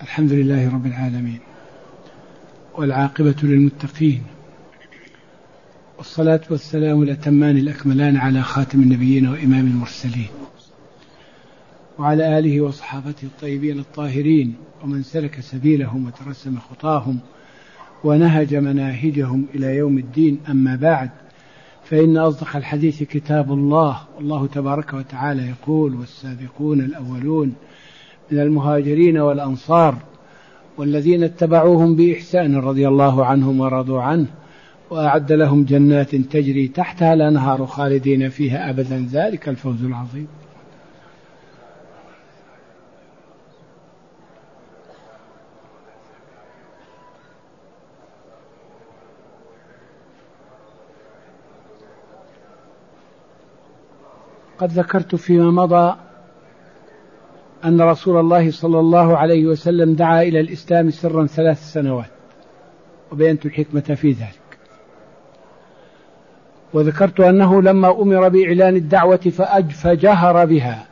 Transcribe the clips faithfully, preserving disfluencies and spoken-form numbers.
الحمد لله رب العالمين، والعاقبة للمتقين، والصلاة والسلام الأتمان الأكملان على خاتم النبيين وإمام المرسلين، وعلى آله وصحابته الطيبين الطاهرين، ومن سلك سبيلهم وترسم خطاهم ونهج مناهجهم إلى يوم الدين. أما بعد، فإن أصدق الحديث كتاب الله، والله تبارك وتعالى يقول: والسابقون الأولون من المهاجرين والأنصار والذين اتبعوهم بإحسان رضي الله عنهم ورضوا عنه وأعد لهم جنات تجري تحتها الأنهار خالدين فيها أبدا، ذلك الفوز العظيم. قد ذكرت فيما مضى أن رسول الله صلى الله عليه وسلم دعا إلى الإسلام سرا ثلاث سنوات، وبينت الحكمة في ذلك. وذكرت أنه لما أمر بإعلان الدعوة فجهر بها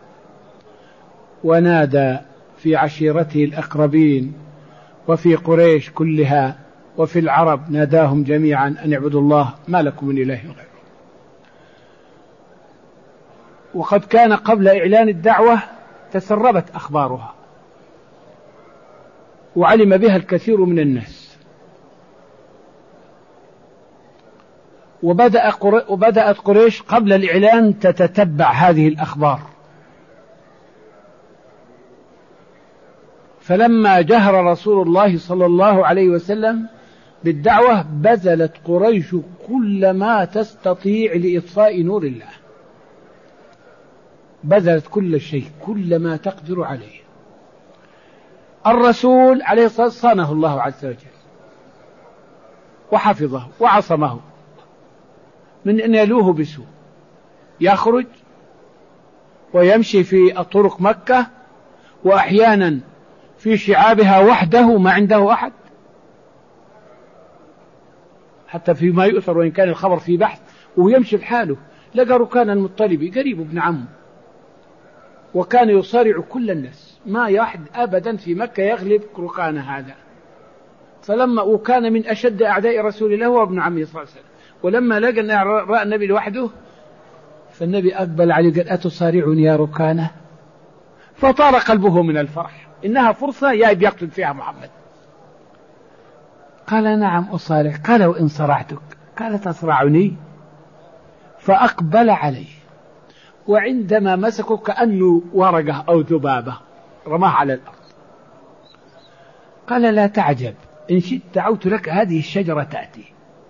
ونادى في عشيرته الأقربين وفي قريش كلها وفي العرب، ناداهم جميعا أن اعبدوا الله ما لكم من إله غيره. وقد كان قبل إعلان الدعوة تسربت أخبارها وعلم بها الكثير من الناس، وبدأ وبدأت قريش قبل الإعلان تتتبع هذه الأخبار. فلما جهر رسول الله صلى الله عليه وسلم بالدعوة بذلت قريش كل ما تستطيع لإطفاء نور الله، بذلت كل شيء، كل ما تقدر عليه. الرسول عليه الصلاة والسلام صانه الله عز وجل وحفظه وعصمه من أن يلوه بسوء، يخرج ويمشي في طرق مكة وأحيانا في شعابها وحده ما عنده أحد، حتى فيما يؤثر وإن كان الخبر في بحث، ويمشي بحاله. لقى ركان المطلبي قريب ابن عمه، وكان يصارع كل الناس، ما يحد أبدا في مكة يغلب ركان هذا. فلما وكان من أشد أعداء رسول الله وابن عمه صلى الله عليه وسلم، ولما لقى أن رأى النبي لوحده فالنبي أقبل عليه قال: أتصارعني يا ركانة؟ فطار قلبه من الفرح، إنها فرصة يأب يقتل فيها محمد. قال: نعم أصارع. قال: وإن صرعتك؟ قال: تصرعني؟ فأقبل عليه، وعندما مسكه كأنه ورقة أو ذبابة رماه على الأرض. قال: لا تعجب، إن شئت دعوت لك هذه الشجرة تأتي.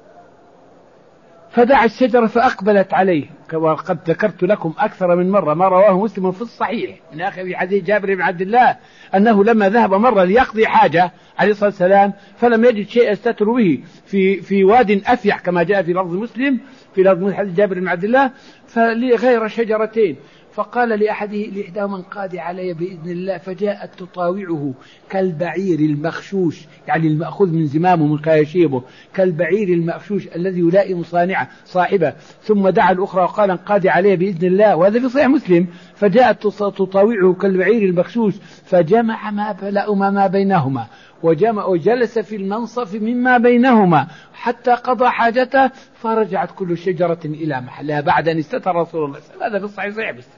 فدعا الشجرة فأقبلت عليه، وقد ذكرت لكم أكثر من مرة ما رواه مسلم في الصحيح من آخر حديث جابر بن عبد الله أنه لما ذهب مرة ليقضي حاجة عليه الصلاة والسلام فلم يجد شيء يستتر به في في واد أفيح كما جاء في لفظ مسلم في لفظ حديث جابر بن عبد الله، فغير شجرتين، فقال لأحده لإحداهما: انقادي علي بإذن الله. فجاءت تطاوعه كالبعير المخشوش، يعني المأخوذ من زمامه من كيشيبه، كالبعير المخشوش الذي يلائم صانعه صاحبه. ثم دعا الأخرى وقال: انقادي علي بإذن الله، وهذا في صحيح مسلم. فجاءت تطاوعه كالبعير المخشوش فجمع ما بلأما ما بينهما، وجمع وجلس في المنصف مما بينهما حتى قضى حاجته، فرجعت كل شجرة إلى محلها بعد أن استتر رسول الله. هذا في الصحيح صحيح بس.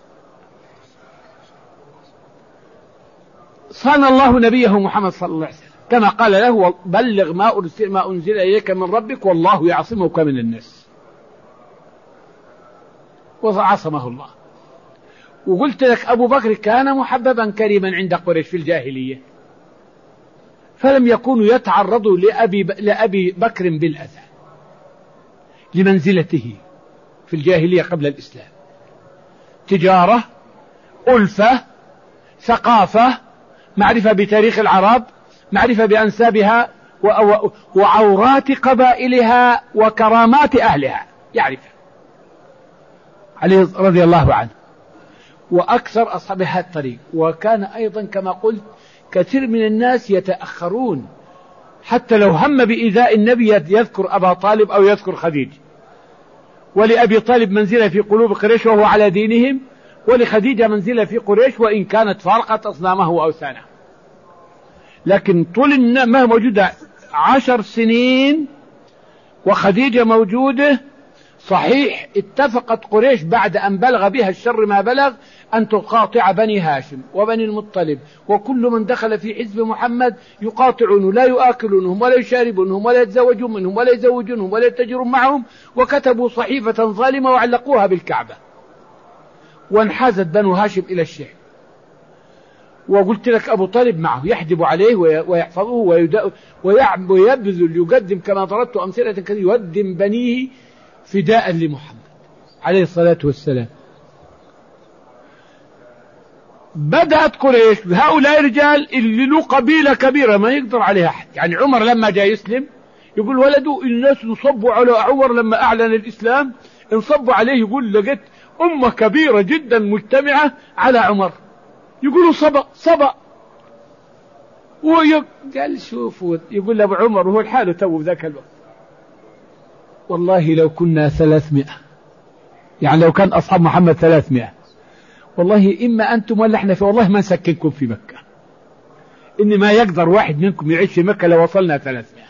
صان الله نبيه محمد صلى الله عليه وسلم كما قال له: بلغ ما أرسل ما أنزل إليك من ربك والله يعصمك من الناس، وعصمه الله. وقلت لك أبو بكر كان محببا كريما عند قريش في الجاهلية، فلم يكونوا يتعرضوا لأبي, لأبي بكر بالأذى لمنزلته في الجاهلية قبل الإسلام. تجارة، ألفة، ثقافة، معرفة بتاريخ العرب، معرفة بأنسابها وعورات قبائلها وكرامات أهلها يعرفها عليه رضي الله عنه، وأكثر أصحاب هذا الطريق. وكان أيضا كما قلت كثير من الناس يتأخرون، حتى لو هم بإيذاء النبي يذكر أبا طالب أو يذكر خديجة. ولأبي طالب منزلة في قلوب قريش وهو على دينهم، ولخديجة منزلة في قريش وإن كانت فارقت أصنامه وأوثانه. لكن طول ما موجودة عشر سنين وخديجة موجودة، صحيح اتفقت قريش بعد أن بلغ بها الشر ما بلغ أن تقاطع بني هاشم وبني المطلب وكل من دخل في حزب محمد يقاطعونه، لا يؤكلونهم ولا يشاربونهم ولا يتزوجون منهم ولا يزوجونهم ولا يتجرون معهم، وكتبوا صحيفة ظالمة وعلقوها بالكعبة، وانحازت بنو هاشم إلى الشعب. وقلت لك أبو طالب معه يحدب عليه ويحفظه ويبذل يقدم، كما ضربت أمثلة كثيرة، يقدم بنيه فداء لمحمد عليه الصلاة والسلام. بدأت قريش هؤلاء الرجال اللي له قبيلة كبيرة ما يقدر عليها أحد. يعني عمر لما جاء يسلم يقول ولده الناس نصبوا على عمر لما أعلن الإسلام، انصبوا عليه، يقول لقيت أمة كبيرة جدا مجتمعة على عمر، يقولوا صبا صبا. وقال شوفوا، يقول لأبو عمر وهو الحال تو ذاك الوقت والله لو كنا ثلاثمائة، يعني لو كان أصحاب محمد ثلاثمائة والله إما أنتم ولا إحنا في والله ما نسكنكم في مكة، إن ما يقدر واحد منكم يعيش في مكة لو وصلنا ثلاثمائة.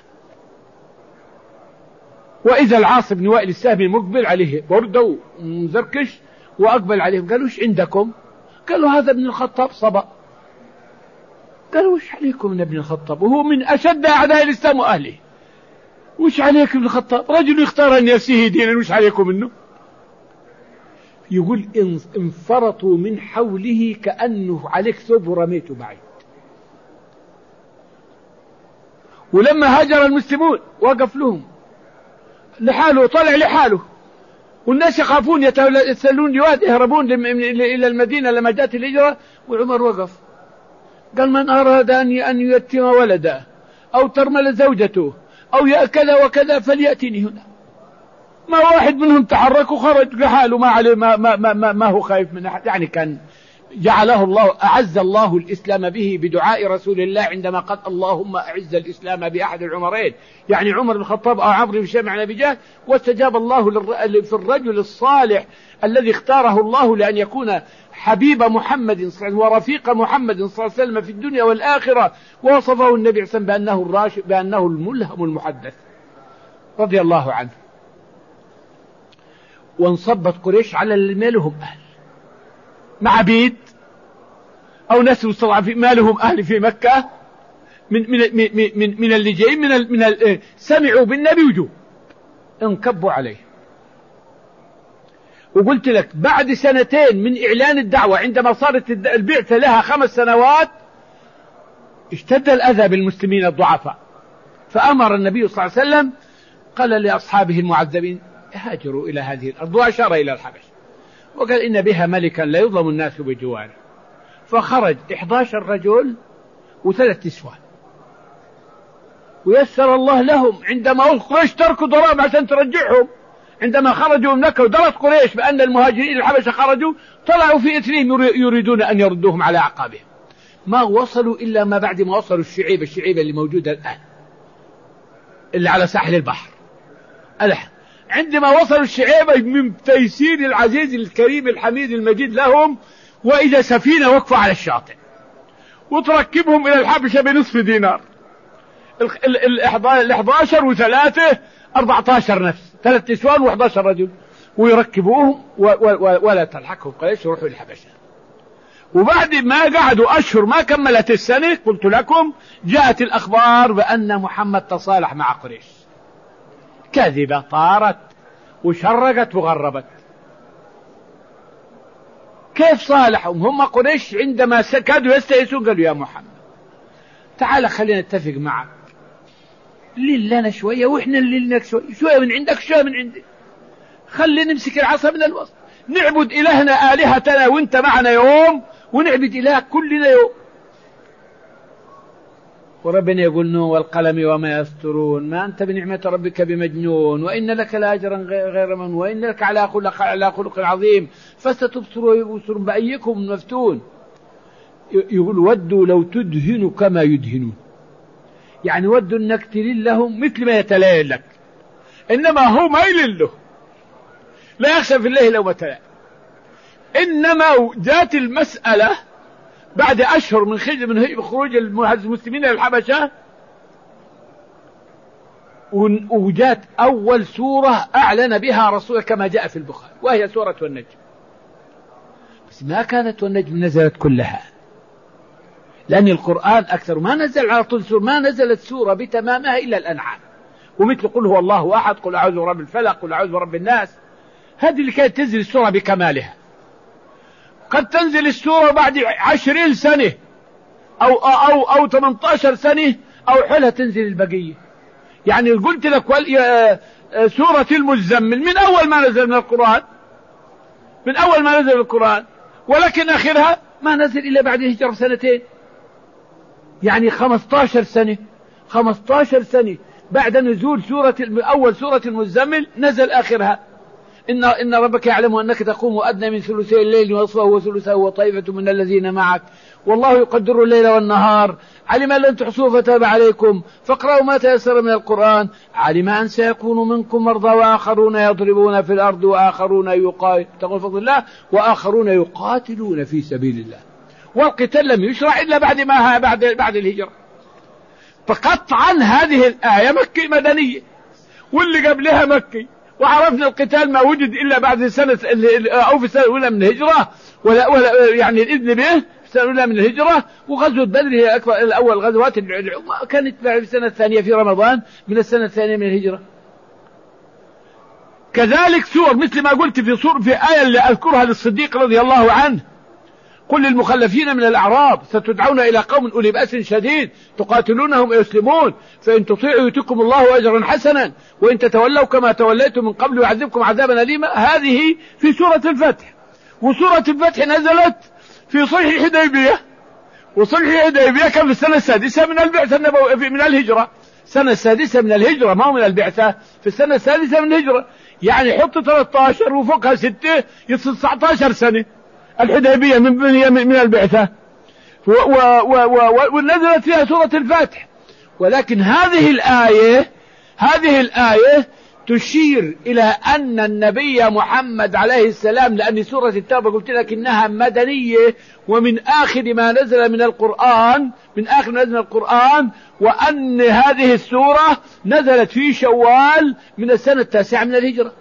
وإذا العاص بن وائل السهمي مقبل عليه برده ومزركش وأقبل عليهم، قالوا إيش عندكم؟ قالوا هذا ابن الخطاب صبا. قالوا إيش عليكم من ابن الخطاب وهو من أشد أعداء الإسلام وأهله؟ وش عليكم ابن الخطاب؟ رجل اختار أن نفسه دينا، وش عليكم منه؟ يقول انفرطوا من حوله كأنه عليك ثوب ورميته بعيد. ولما هاجر المسلمون وقف لهم لحاله، طلع لحاله، والناس يخافون يتسلون جواد يهربون إلى المدينة لما جاءت الهجرة، وعمر وقف قال من أراد أن يتم ولده أو ترمل زوجته أو كذا وكذا فليأتني هنا. ما واحد منهم تحرك وخرج لحاله، ما عليه ما, ما, ما, ما هو خايف من أحد. يعني كان جعله الله، أعز الله الإسلام به بدعاء رسول الله عندما قال اللهم أعز الإسلام بأحد العمرين، يعني عمر بن الخطاب أو عمرو بن شيبة عن أبي جهل. واستجاب الله في الرجل الصالح الذي اختاره الله لأن يكون حبيب محمد صلى الله عليه وسلم ورفيق محمد صلى الله عليه وسلم في الدنيا والآخرة، ووصفه النبي صلى الله عليه وسلم بأنه الراشد، بأنه الملهم المحدث رضي الله عنه. وانصبت قريش على اللي ما لهم أهل، مع عبيد أو ناس مستضعفين ما لهم أهل في مكة، من من من من, من اللي جايين من ال من ال سمعوا بالنبي وجوا انكبوا عليه. وقلت لك بعد سنتين من إعلان الدعوة، عندما صارت البعثة لها خمس سنوات، اشتد الأذى بالمسلمين الضعفاء، فأمر النبي صلى الله عليه وسلم قال لأصحابه المعذبين هاجروا إلى هذه الأرض، وأشار إلى الحبش وقال إن بها ملكا لا يظلم الناس بجواره. فخرج إحدى عشر رجل وثلاث نسوان، ويسر الله لهم عندما قريش تركوا ضرائب عشان ترجعهم. عندما خرجوا من مكة ودرت قريش بأن المهاجرين الحبشة خرجوا، طلعوا في إثرهم يريدون أن يردوهم على أعقابهم. ما وصلوا إلا ما بعد ما وصلوا الشعيبة، الشعيبة اللي موجودة الآن اللي على ساحل البحر الآن. عندما وصلوا الشعيبة من تيسير العزيز الكريم الحميد المجيد لهم، وإذا سفينة وقفوا على الشاطئ وتركبهم إلى الحبشة بنصف دينار، الإحدى عشر وثلاثة أربعة عشر نفس، ثلاث نسوان وإحدى عشر رجل، ويركبوهم ولا تلحقهم قريش يروحوا الحبشة. وبعد ما قعدوا أشهر ما كملت السنة قلت لكم جاءت الأخبار بأن محمد تصالح مع قريش. كذبة طارت وشرقت وغربت. كيف صالحهم؟ هم قريش عندما كادوا يستيسون قالوا يا محمد تعال خلينا نتفق معك، لين لنا شوية وإحنا لين لك شوية، شوية من عندك شوية من عندك، خلينا نمسك العصا من الوسط، نعبد إلهنا آلهتنا وانت معنا يوم، ونعبد إلهك كلنا يوم. وربنا يقول نون والقلم وما يسطرون، ما أنت بنعمة ربك بمجنون، وإن لك لأجرا غير ممنون، وإن لك على خلق على خلق عظيم، فستبصر ويبصر بأيكم المفتون. يقول ودوا لو تدهن كما يدهنون، يعني ودوا أنك تلين لهم مثل ما يتلين لك، إنما هو ما يلين له، لا يخشى في الله لومة لائم. إنما جاءت المسألة بعد أشهر من من خروج المسلمين إلى الحبشة، وجات أول سورة أعلن بها رسوله كما جاء في البخاري، وهي سورة النجم. بس ما كانت والنجم نزلت كلها، لأن القرآن أكثر ما نزل على طول سورة، ما نزلت سورة بتمامها إلا الأنعام، ومثل قل هو الله أحد، قل أعوذ برب الفلق، قل أعوذ برب الناس. هذه اللي كانت تنزل السورة بكمالها. قد تنزل السورة بعد عشرين سنة أو أو أو ثمانية عشر سنة أو حلها تنزل البقية. يعني قلت لك سورة المزمل من أول ما نزل من القرآن، من أول ما نزل القرآن، ولكن آخرها ما نزل إلا بعد الهجرة بسنتين، يعني خمسة عشر سنة، خمسة عشر سنة بعد نزول سورة أول سورة المزمل نزل آخرها. إن إن ربك يعلم أنك تقوم أدنى من ثلثي الليل ونصفه وثلثه وطائفة من الذين معك والله يقدر الليل والنهار، علم أن لن تحصوه فتاب عليكم فاقرأوا ما تيسر من القرآن، علم أن سيكون منكم مرضى وآخرون يضربون في الأرض وآخرون يقاتلون فضل الله وآخرون يقاتلون في سبيل الله. والقتال لم يشرع إلا بعد ما بعد بعد الهجرة. فقطعا هذه الآية مكي مدنية، واللي قبلها مكي، وعرفنا القتال ما وجد إلا بعد سنة أو في السنة الأولى من الهجرة، ولا, ولا يعني الإذن به في السنة الأولى من الهجرة. وغزوة بدر هي أكبر الأول غزوات العلوم كانت في السنة الثانية في رمضان من السنة الثانية من الهجرة. كذلك سور مثل ما قلت في سور في آية اللي أذكرها للصديق رضي الله عنه، قل للمخلفين من الأعراب ستدعون إلى قوم أولي بأس شديد تقاتلونهم ويسلمون فإن تطيعوا يؤتكم الله أجرا حسنا وإن تتولوا كما توليتم من قبل يعذبكم عذابا أليما. هذه في سورة الفتح. وسورة الفتح نزلت في صلح الحديبية، وصلح الحديبية كان في السنة السادسة من البعثة النبوية من الهجرة، السنة السادسة من الهجرة ما هو من البعثة، في السنة السادسة من الهجرة. يعني حط ثلاثة عشر وفوقها ستة يصير تسعة عشر سنة الحديبية من من البعثة، ونزلت فيها سورة الفتح. ولكن هذه الآية هذه الآية تشير إلى أن النبي محمد عليه السلام، لأن سورة التوبة قلت لك إنها مدنية ومن آخر ما نزل من القرآن من آخر ما نزل من القرآن وأن هذه السورة نزلت في شوال من السنة التاسعة من الهجرة.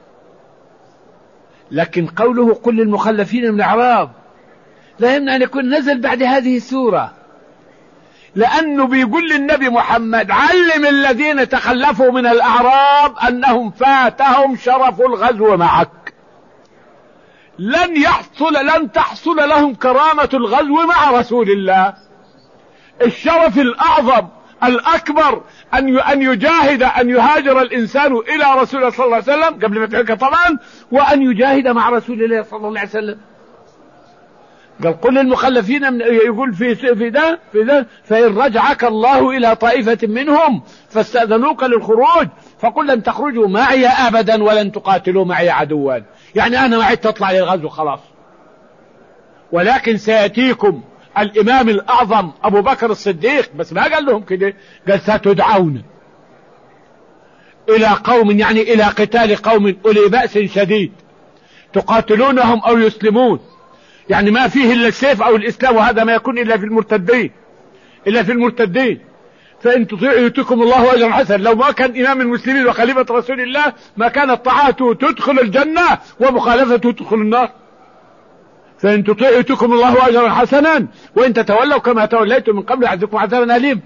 لكن قوله قل للمخلفين من الأعراب لا يمنع أن يكون نزل بعد هذه السورة، لأنه بيقول للنبي محمد علم الذين تخلفوا من الأعراب أنهم فاتهم شرف الغزو معك، لن يحصل لن تحصل لهم كرامة الغزو مع رسول الله. الشرف الأعظم الأكبر أن أن يجاهد أن يهاجر الإنسان إلى رسول الله صلى الله عليه وسلم قبل ما تحكى طبعا، وأن يجاهد مع رسول الله صلى الله عليه وسلم. قال قل للمخلفين من يقول في في ده في ده فإن رجعك الله إلى طائفة منهم فاستأذنوك للخروج فقل لن تخرجوا معي أبدا ولن تقاتلوا معي عدوا، يعني أنا معي تطلع للغزو خلاص، ولكن سيأتيكم الإمام الأعظم أبو بكر الصديق، بس ما قال لهم كده، قال ستدعون إلى قوم يعني إلى قتال قوم أولي بأس شديد تقاتلونهم أو يسلمون، يعني ما فيه إلا السيف أو الإسلام، وهذا ما يكون إلا في المرتدين إلا في المرتدين فإن تطيعوا يؤتكم الله أجرا حسنا. لو ما كان إمام المسلمين وخليفة رسول الله ما كانت طاعته تدخل الجنة ومخالفته تدخل النار. فإن تطيعوا يؤتكم الله أجرا حسنا وإن تتولوا كما توليتم من قبل يعذبكم عذابا أليما.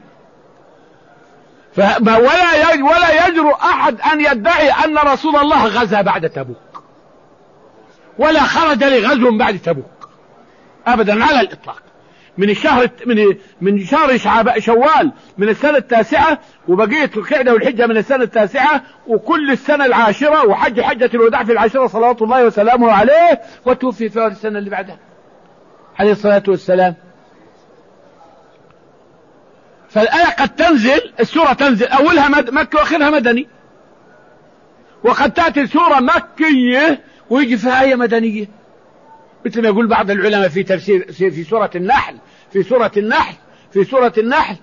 فما ولا ولا يجرؤ أحد أن يدعي أن رسول الله غزا بعد تبوك ولا خرج لغزو بعد تبوك أبدا على الإطلاق. من الشهر من من شهر شوال من السنة التاسعة، وبقية القعدة والحجة من السنة التاسعة، وكل السنة العاشرة، وحج حجة الوداع في العاشرة صلوات الله وسلامه عليه، وتوفي في السنة اللي بعدها عليه الصلاة والسلام. فالآية قد تنزل السورة تنزل أولها مكة وآخرها مدني، وقد تأتي سورة مكية ويجي فيها آية مدنية، مثل ما يقول بعض العلماء في تفسير في سورة النحل في سورة النحل في سورة النحل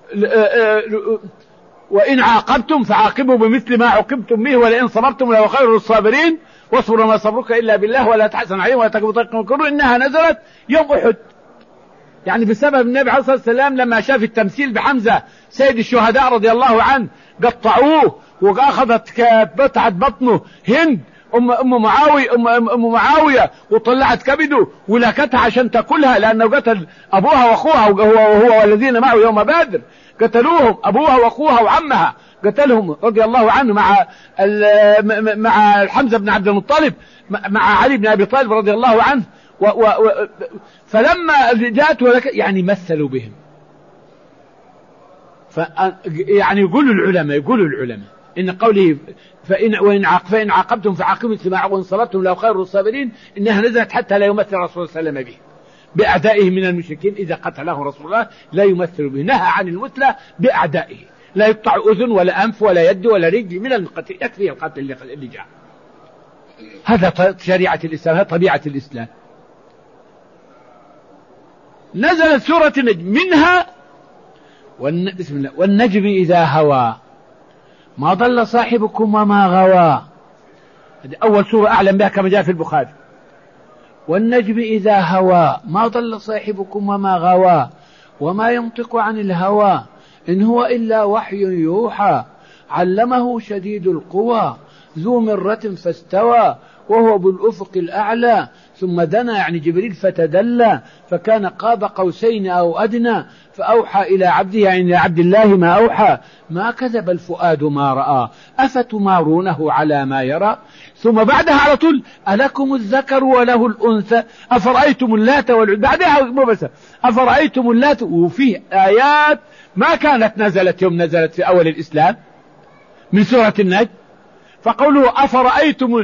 وإن عاقبتم فعاقبوا بمثل ما عوقبتم به ولئن صبرتم لهو خير للصابرين واصبر ما صبرك إلا بالله ولا تحزن عليهم ولا تكن طريق مكروه. إنها نزلت يوم أحد يعني بسبب النبي عليه الصلاة والسلام لما شاف التمثيل بحمزة سيد الشهداء رضي الله عنه قطعوه، وأخذت قطعة بطنه هند أم أم معاوية أم أم معاوية وطلعت كبده ولكتها عشان تأكلها، لأنه قتل أبوها وأخوها وهو والذين معه يوم بدر، قتلوهم أبوها وأخوها وعمها قتلهم رضي الله عنه مع مع حمزة بن عبد المطلب مع علي بن أبي طالب رضي الله عنه. و و فلما جاءت يعني مثلوا بهم، ف يعني يقولوا العلماء يقولوا العلماء إن قوله فإن وإن فإن عاقبتم فعاقبوا مثل ما عاقبوا وإن صبرتم لو خير الصابرين، إنها نزلت حتى لا يمثل رسول الله صلى الله عليه وسلم به بأعدائه من المشركين، إذا قتله رسول الله لا يمثل به، نهى عن المثلى بأعدائه، لا يقطع أذن ولا أنف ولا يد ولا رجل من القتل، يكفي القتل اللي جاء. هذا شريعة الإسلام، هذا طبيعة الإسلام. نزلت سورة النجم منها والن... بسم الله والنجم إذا هوى ما ضل صاحبكم وما غوى، هذه أول سورة أعلم بها كما جاء في البخاري. والنجم إذا هوى ما ضل صاحبكم وما غوى وما ينطق عن الهوى إن هو إلا وحي يوحى علمه شديد القوى ذو مرة فاستوى وهو بالأفق الأعلى ثم دنا يعني جبريل فتدلى فكان قاب قوسين أو أدنى فأوحى إلى عبده يعني إلى عبد الله ما أوحى ما كذب الفؤاد ما رأى أفتمارونه على ما يرى. ثم بعدها على طول ألكم الذكر وله الأنثى أفرأيتم اللات والعزى، بعدها مو بس أفرأيتم اللات، وفيه آيات ما كانت نزلت يوم نزلت في أول الإسلام من سورة النجم. فقوله أفرأيتم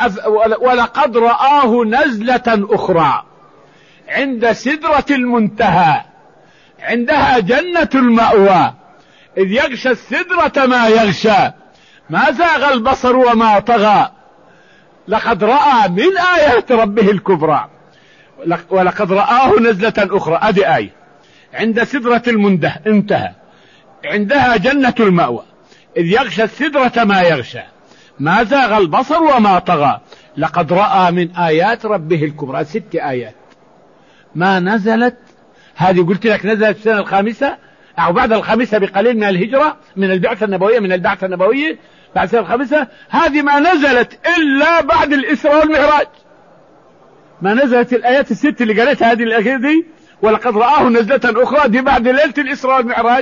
ولقد رآه نزلة أخرى عند سدرة المنتهى عندها جنة المأوى إذ يغشى السدرة ما يغشى ما زاغ البصر وما طغى لقد رأى من آيات ربه الكبرى ولقد رآه نزلة أخرى. أدي آية عند سدرة المنتهى انتهى عندها جنة المأوى إذ يغشى السدرة ما يغشى ما زاغ البصر وما طغى لقد رأى من آيات ربه الكبرى. ست آيات ما نزلت، هذه قلت لك نزلت في السنة الخامسة أو بعد الخامسة بقليل من الهجرة من البعثة النبوية من البعثة النبوية بعد السنة الخامسة. هذه ما نزلت إلا بعد الإسراء والمعراج، ما نزلت الآيات الست اللي قالتها هذه الآيات دي ولقد رآه نزلة أخرى دي بعد ليلة الإسراء والمعراج.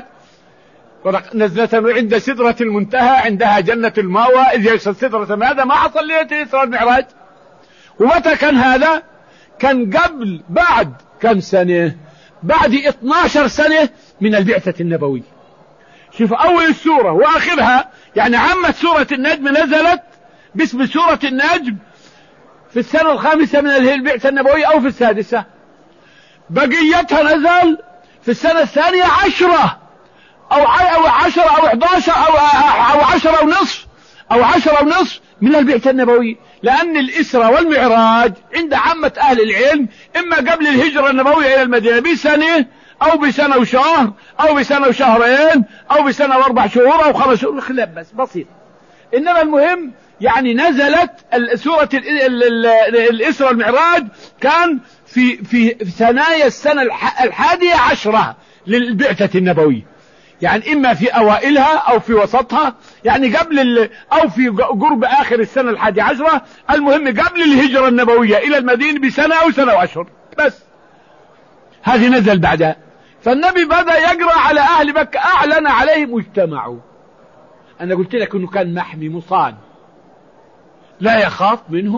نزلة عند سدرة المنتهى عندها جنة المأوى إذ يغشى السدرة، هذا ما حصل ليلة الإسراء والمعراج. ومتى كان هذا؟ كان قبل بعد كم سنة؟ بعد اثنتي عشرة سنة من البعثة النبوية. شوف أول السورة وآخرها يعني عامة سورة النجم نزلت باسم سورة النجم في السنة الخامسة من البعثة النبوية أو في السادسة، بقيتها نزل في السنة الثانية عشرة أو أو عشرة أو إحداشر أو أو عشرة ونصف أو عشرة ونصف من البعثة النبوية، لأن الإسراء والمعراج عند عامة أهل العلم إما قبل الهجرة النبوية إلى المدينة بسنة أو بسنة وشهر أو بسنة وشهرين أو بسنة وأربع شهور أو خمس شهور، خلاف بس بسيط. إنما المهم يعني نزلت سورة الإسراء والمعراج كان في في ثنايا السنة الحادية عشرة للبعثة النبوية، يعني إما في أوائلها أو في وسطها يعني قبل ال... أو في قرب آخر السنة الحادية عشرة، المهم قبل الهجرة النبوية إلى المدينة بسنة أو سنة وأشهر بس. هذه نزل بعدها، فالنبي بدأ يقرأ على أهل مكة أعلن عليهم واجتمعوا. أنا قلت لك أنه كان محمي مصان لا يخاف منهم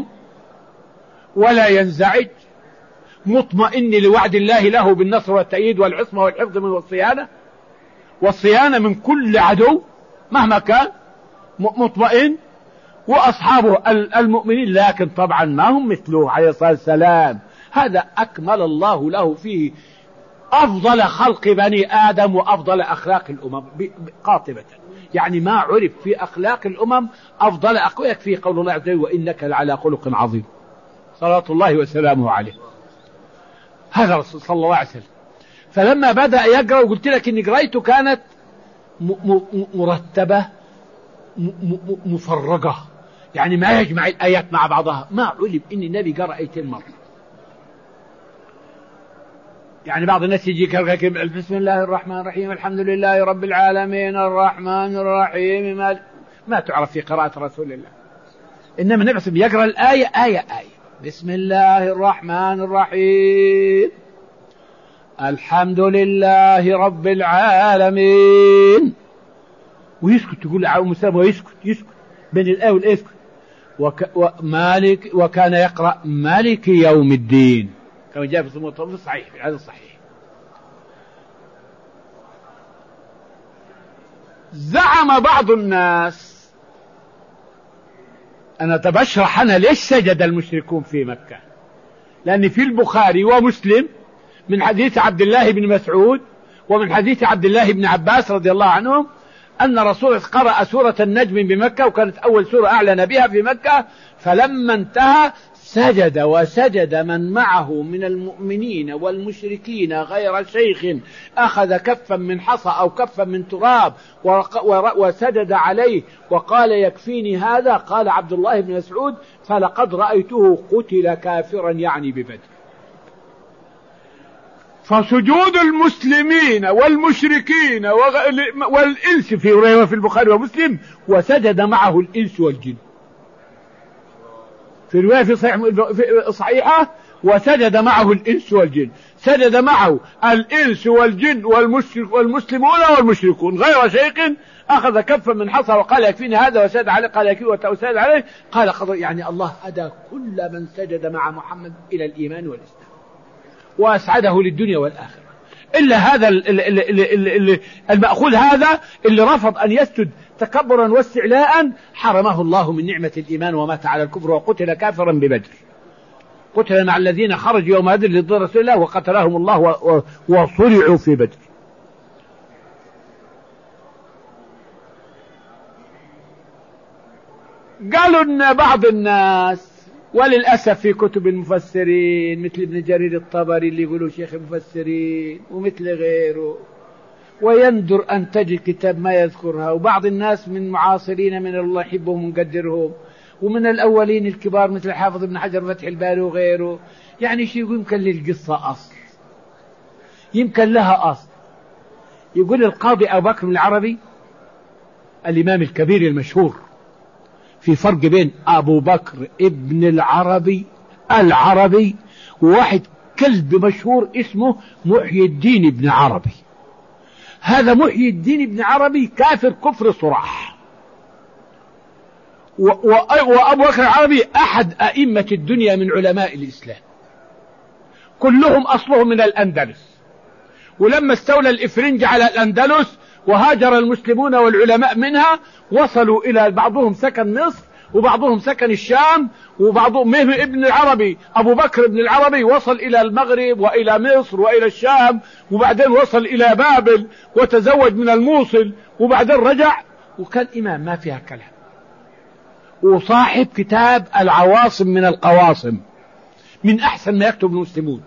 ولا ينزعج مطمئن لوعد الله له بالنصر والتأييد والعصمة والحفظ من والصيانة والصيانة من كل عدو مهما كان مطمئن. وأصحابه المؤمنين لكن طبعا ما هم مثله عليه الصلاة والسلام، هذا أكمل الله له فيه أفضل خلق بني آدم وأفضل أخلاق الأمم قاطبة، يعني ما عرف في أخلاق الأمم أفضل أخلاق في قول الله عز وجل وإنك لعلى خلق عظيم صلاة الله وسلامه عليه. هذا رسول صلى الله عليه وسلم. فلما بدأ يقرأ وقلت لك إن قرايته كانت مرتبة مفرقة، يعني ما يجمع الآيات مع بعضها، ما علم إن النبي قرأ آيتين مرة. يعني بعض الناس يجي بسم الله الرحمن الرحيم الحمد لله رب العالمين الرحمن الرحيم ما, ما تعرف في قراءة رسول الله. إنما النبي صلى الله عليه وسلم يقرأ الآية آية آية. بسم الله الرحمن الرحيم الحمد لله رب العالمين، ويسكت، تقول له مسلم ويسكت يسكت بين الآية والآية يسكت. وك ومالك وكان يقرأ مالك يوم الدين كما جاء في الصحيح في الحديث الصحيح. زعم بعض الناس، أنا تبشرح أنا ليش سجد المشركون في مكة، لأن في البخاري ومسلم من حديث عبد الله بن مسعود ومن حديث عبد الله بن عباس رضي الله عنهم أن رسول قرأ سورة النجم بمكة، وكانت أول سورة أعلن بها في مكة، فلما انتهى سجد وسجد من معه من المؤمنين والمشركين غير شيخ أخذ كفا من حصى أو كفا من تراب وسجد عليه وقال يكفيني هذا. قال عبد الله بن مسعود فلقد رأيته قتل كافرا يعني ببدر. فسجود المسلمين والمشركين والإنس في رواية في البخاري ومسلم وسجد معه الإنس والجن، في رواية في صحيحة وسجد معه الإنس والجن، سجد معه الإنس والجن والمشرك والمسلمون والمشركون غير شيء أخذ كفا من حصى وقال يكفيني هذا وسجد عليه قال يكفي وسجد عليه قال قضى. يعني الله هدى كل من سجد مع محمد إلى الإيمان والإسلام وأسعده للدنيا والآخرة، إلا هذا المأخوذ هذا اللي رفض أن يسجد تكبرا واستعلاء حرمه الله من نعمة الإيمان ومات على الكفر وقتل كافرا ببدر. قتل مع الذين خرجوا يوم بدر ضد رسول الله وقتلهم الله وصرعوا في بدر. قالوا أن بعض الناس وللأسف في كتب المفسرين مثل ابن جرير الطبري اللي يقولوا شيخ المفسرين ومثل غيره، ويندر أن تجد كتاب ما يذكرها، وبعض الناس من معاصرين من الله يحبهم ونقدرهم ومن الأولين الكبار مثل حافظ ابن حجر فتح الباري وغيره، يعني شيء يمكن للقصة أصل، يمكن لها أصل. يقول القاضي أبو بكر العربي الإمام الكبير المشهور في فرق بين أبو بكر ابن العربي العربي وواحد كلب مشهور اسمه محي الدين ابن عربي. هذا محي الدين ابن عربي كافر كفر صراح، وأبو بكر العربي أحد أئمة الدنيا من علماء الإسلام، كلهم أصلهم من الأندلس، ولما استولى الإفرنج على الأندلس وهاجر المسلمون والعلماء منها وصلوا إلى بعضهم سكن مصر وبعضهم سكن الشام، وبعضهم ابن العربي أبو بكر ابن العربي وصل إلى المغرب وإلى مصر وإلى الشام، وبعدين وصل إلى بابل وتزوج من الموصل، وبعدين رجع وكان إمام ما فيها كلام، وصاحب كتاب العواصم من القواصم من أحسن ما يكتب المسلمون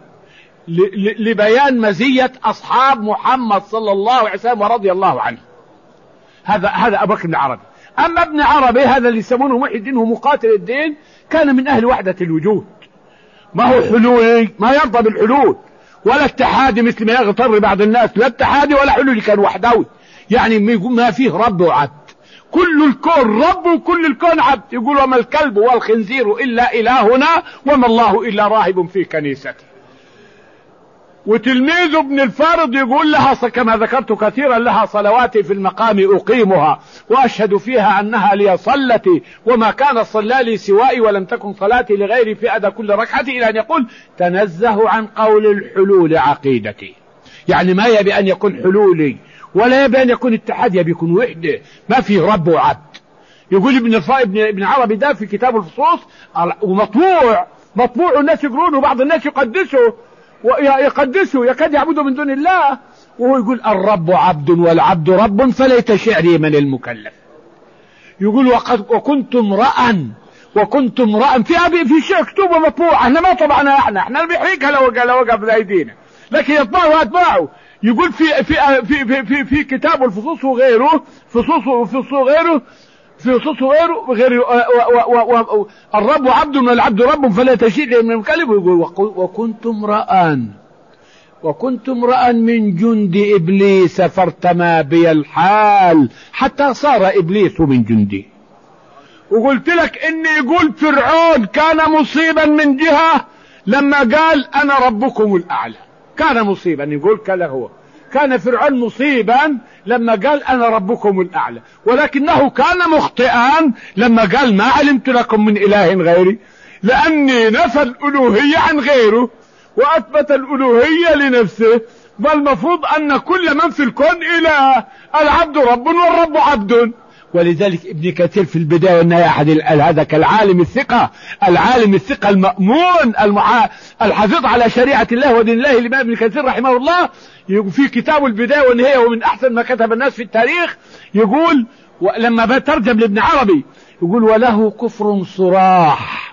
لبيان مزية أصحاب محمد صلى الله عليه وسلم ورضي الله عنه. هذا هذا أبو بكر بن عربي. أما ابن عربي هذا اللي يسمونه محي الدين ومقاتل الدين كان من أهل وحدة الوجود، ما هو حلولي، ما يرضى بالحلول ولا اتحادي مثل ما يغتر بعض الناس، لا اتحادي ولا حلولي، كان وحدوي، يعني ما فيه رب وعبد، كل الكون رب وكل الكون عبد. يقول وما الكلب والخنزير إلا إلهنا وما الله إلا راهب في كنيسته. وتلميذ ابن الفارض يقول لها كما ذكرت كثيرا لها صلواتي في المقام أقيمها وأشهد فيها أنها لي صلتي وما كان صلى لي سوائي ولم تكن صلاتي لغيري في أدى كل ركعة، إلى أن يقول تنزه عن قول الحلول عقيدتي، يعني ما يبي أن يكون حلولي ولا يبي أن يكون اتحاد، يبي يكون وحدة ما فيه رب وعبد. يقول ابن ابن ابن عربي ده في كتاب الفصوص ومطبوع مطبوع الناس يقرونه وبعض الناس يقدسه ويقدسه يكاد يعبده من دون الله، وهو يقول الرب عبد والعبد رب فليت شعري من المكلف. يقول وقد وكنت امرأ وكنت امرأ في أبي في شيء مكتوب ومطبوع، احنا ما طبعنا احنا احنا اللي بيحرقها لو لو وقف بايدينا، لكن يطبعه واتباعه. يقول في في في في في, في كتاب الفصوص وغيره فصوص وفصوص وغيره في فصوص وغيره غير الرب عبد والعبد رب فلا تشيء من المكلف. ويقول وكنت امرأ وكنت امرأ من جند إبليس فارتمى بي الحال حتى صار إبليس من جندي. وقلت لك إن يقول فرعون كان مصيبا من جهة لما قال أنا ربكم الأعلى، كان مصيبا، يقول كلا هو كان فرعون مصيبا لما قال أنا ربكم الأعلى، ولكنه كان مخطئا لما قال ما علمت لكم من إله غيري، لأني نفى الألوهية عن غيره وأثبت الألوهية لنفسه. فالمفروض أن كل من في الكون إله، العبد رب والرب عبد. ولذلك ابن كثير في البداية والنهاية أحد هذا كالعالم الثقة، العالم الثقة المأمون المع... الحافظ على شريعة الله ودين الله، الإمام ابن كثير رحمه الله في كتاب البداية والنهاية ومن أحسن ما كتب الناس في التاريخ، يقول لما بترجم لابن عربي يقول وله كفر صراح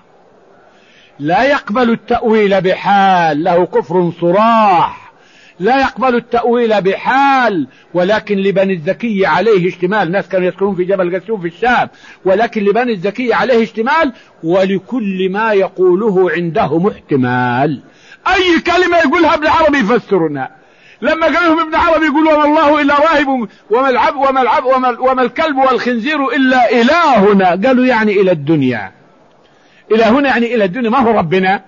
لا يقبل التأويل بحال، له كفر صراح لا يقبل التأويل بحال، ولكن لبني الزكي عليه اشتمال. ناس كانوا يسكنون في جبل قسيم في الشام، ولكن لبني الزكي عليه اشتمال، ولكل ما يقوله عنده محتمال. أي كلمة يقولها ابن عربي يفسرونها. لما قال لهم ابن عربي يقول وما الله إلا راهب وما العب وما العب وما, وما الكلب والخنزير إلا إلهنا، قالوا يعني إلى الدنيا. إلهنا يعني إلى الدنيا، ما هو ربنا،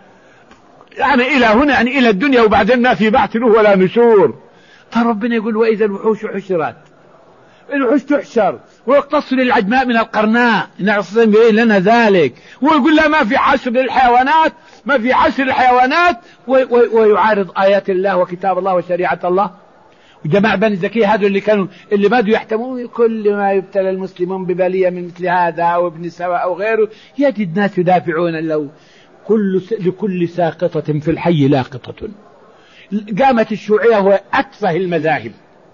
يعني إلهنا يعني إلى الدنيا، وبعدين ما في بعث له ولا نشور. فربنا يقول وإذا الوحوش حشرت، الوحوش تحشر ويقتص للعجماء من القرناء، نعصم لنا ذلك، ويقول لا ما في حشر للحيوانات، ما في حشر للحيوانات، ويعارض آيات الله وكتاب الله وشريعة الله. وجماعة بني الزكية هذول اللي كانوا اللي بدوا يحتمون كل ما يبتلى المسلمون ببلية من مثل هذا أو ابن سبأ أو غيره، يجد ناس يدافعون لو كل س... لكل ساقطة في الحي لاقطة. قامت الشيوعية هو أتفه المذاهب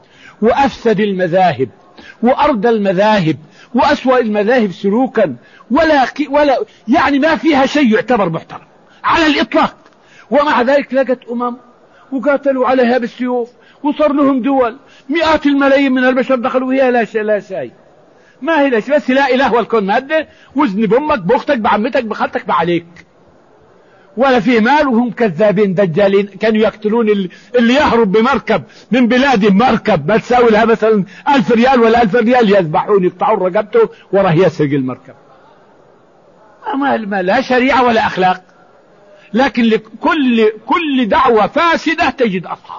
وأفسد المذاهب وأرضى المذاهب وأسوأ المذاهب سلوكا، ولا ك... ولا يعني ما فيها شيء يعتبر محترم على الإطلاق. ومع ذلك لقت أمم وقاتلوا عليها بالسيوف، وصار لهم دول مئات الملايين من البشر دخلوا وهي لا شيء لا شيء ما هي لا شيء، بس لا إله والكون مادة، وزن بأمك بأختك بعمتك بخالتك بعليك، ولا فيه مال. وهم كذابين دجالين، كانوا يقتلون اللي يهرب بمركب من بلاد مركب ما تساوي لها مثلا ألف ريال ولا ألف ريال، يذبحون يقطعون رقبته وراه يسرق المركب. ما ما لا شريعة ولا أخلاق. لكن لكل كل دعوة فاسدة تجد أصحاب،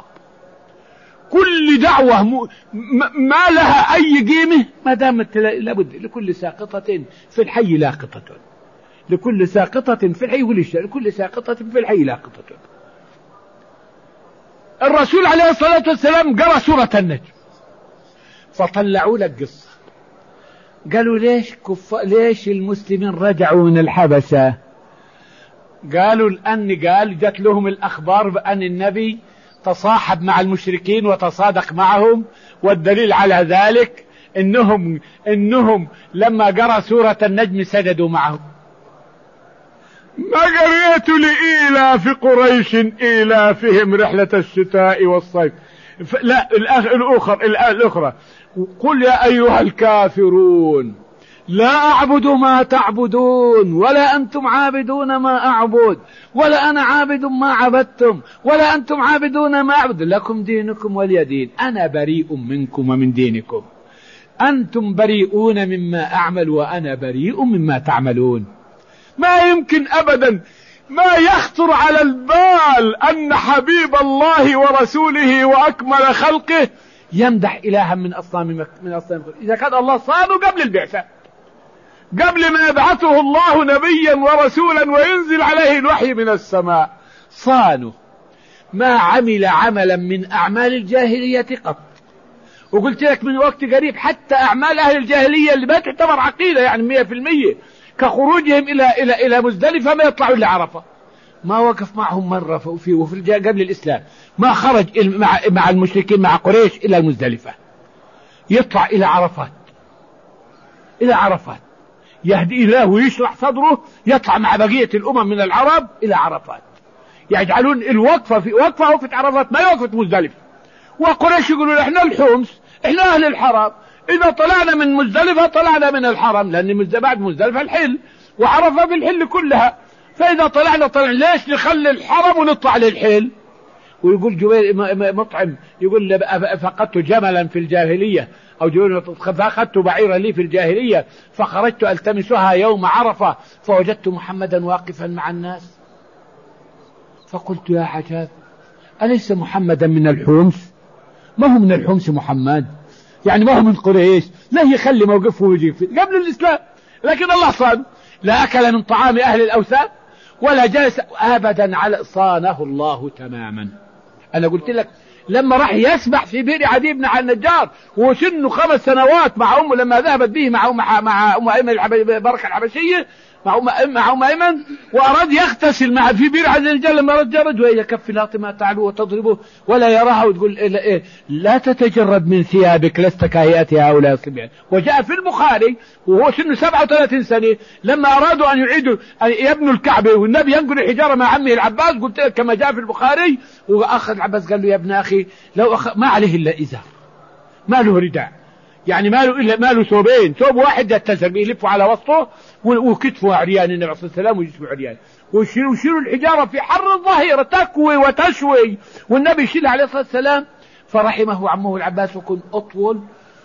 كل دعوة م... ما لها أي قيمة ما دامت لابد. لكل ساقطة في الحي لاقطة، لكل ساقطة في الحي والشر، لكل ساقطة في الحي لاقطة. الرسول عليه الصلاة والسلام قرأ سورة النجم، فطلعوا لك قصة، قالوا ليش كف... ليش المسلمين رجعوا من الحبشة؟ قالوا لأن قال جت لهم الأخبار بأن النبي تصاحب مع المشركين وتصادق معهم، والدليل على ذلك إنهم إنهم لما قرأ سورة النجم سجدوا معهم. ما قريت لإيلاف قريش إيلافهم رحلة الشتاء والصيف. لا الأخرى الأخرى قل يا أيها الكافرون لا أعبد ما تعبدون ولا أنتم عابدون ما أعبد ولا أنا عابد ما عبدتم ولا أنتم عابدون ما أعبد، لكم دينكم ولي دين، أنا بريء منكم ومن دينكم، أنتم بريئون مما أعمل وأنا بريء مما تعملون. ما يمكن أبدا ما يخطر على البال أن حبيب الله ورسوله وأكمل خلقه يمدح إلها من أصنام من أصنام. إذا كان الله صانه قبل البعثة، قبل ما يبعثه الله نبيا ورسولا وينزل عليه الوحي من السماء، صانه ما عمل عملا من أعمال الجاهلية قط. وقلت لك من وقت قريب حتى أعمال أهل الجاهلية اللي ما تعتبر عقيدة يعني مية في المية، كخروجهم إلى إلى إلى مزدلفة ما يطلعوا إلى عرفة، ما وقف معهم مرة في وفي قبل الإسلام، ما خرج مع مع المشركين مع قريش إلى المزدلفة، يطلع إلى عرفات، إلى عرفات يهدي الله ويشرح صدره، يطلع مع بقية الأمم من العرب إلى عرفات، يجعلون الوقفة في وقفة وقفة عرفات ما يوقفة مزدلفة. وقريش يقولون إحنا الحمص إحنا أهل الحرم، إذا طلعنا من مزدلفة طلعنا من الحرم، لأن بعد مزدلفة الحل وعرفة بالحل كلها، فإذا طلعنا طلع ليش نخلي الحرم ونطلع للحل؟ ويقول جبير مطعم يقول فقدت جملا في الجاهلية أو فأخذت بعيرا لي في الجاهلية فخرجت ألتمسها يوم عرفة فوجدت محمدا واقفا مع الناس فقلت يا عجاب أليس محمدا من الحمص؟ ما هو من الحمص محمد، يعني ما هو من قريش، لا يخلي موقفه ويجي قبل الإسلام. لكن الله صان، لا أكل من طعام أهل الأوثان ولا جلس أبدا على صانه الله تماما. أنا قلت لك لما راح يسبح في بئر عدي بن النجار وسنه خمس سنوات مع أمه لما ذهبت به مع أم مع أم أيمن بركة الحبشية مع أم مع أم أيمن وأراد يغتسل مع في بئر عدي النجار لما رجرد وهي كف فاطمة تعلو وتضربه ولا يراها وتقول إيه لا تتجرد من ثيابك لست كهيئة هؤلاء الصبيان. وجاء في البخاري وهو سنه سبعة وثلاثين سنة لما أرادوا أن يعيدوا أن يبنوا الكعبة والنبي ينقل الحجارة مع عمه العباس قلت لك كما جاء في البخاري وأخذ العباس قال له يا ابن أخي لو أخ... ما عليه إلا إزار ما له رداء، يعني ما له إلا ما له ثوبين، ثوب واحد يتسر بيلفوا على وسطه وكتفه عريان النبي عليه الصلاة والسلام وجسمه عريان ويشيلوا يشيلوا الحجارة في حر الظهيرة تكوي وتشوي والنبي يشيلها عليه الصلاة والسلام. فرحمه عمه العباس وكن أطول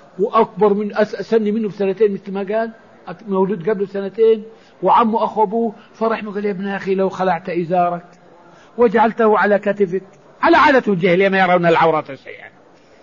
وأكبر من سن منه بسنتين مثل ما قال مولود قبله سنتين وعمه أخو أبوه فرحمه قال يا ابن أخي لو خلعت إزارك وجعلته على كتفك على عادة الجاهلية ما يرون العورة شيئا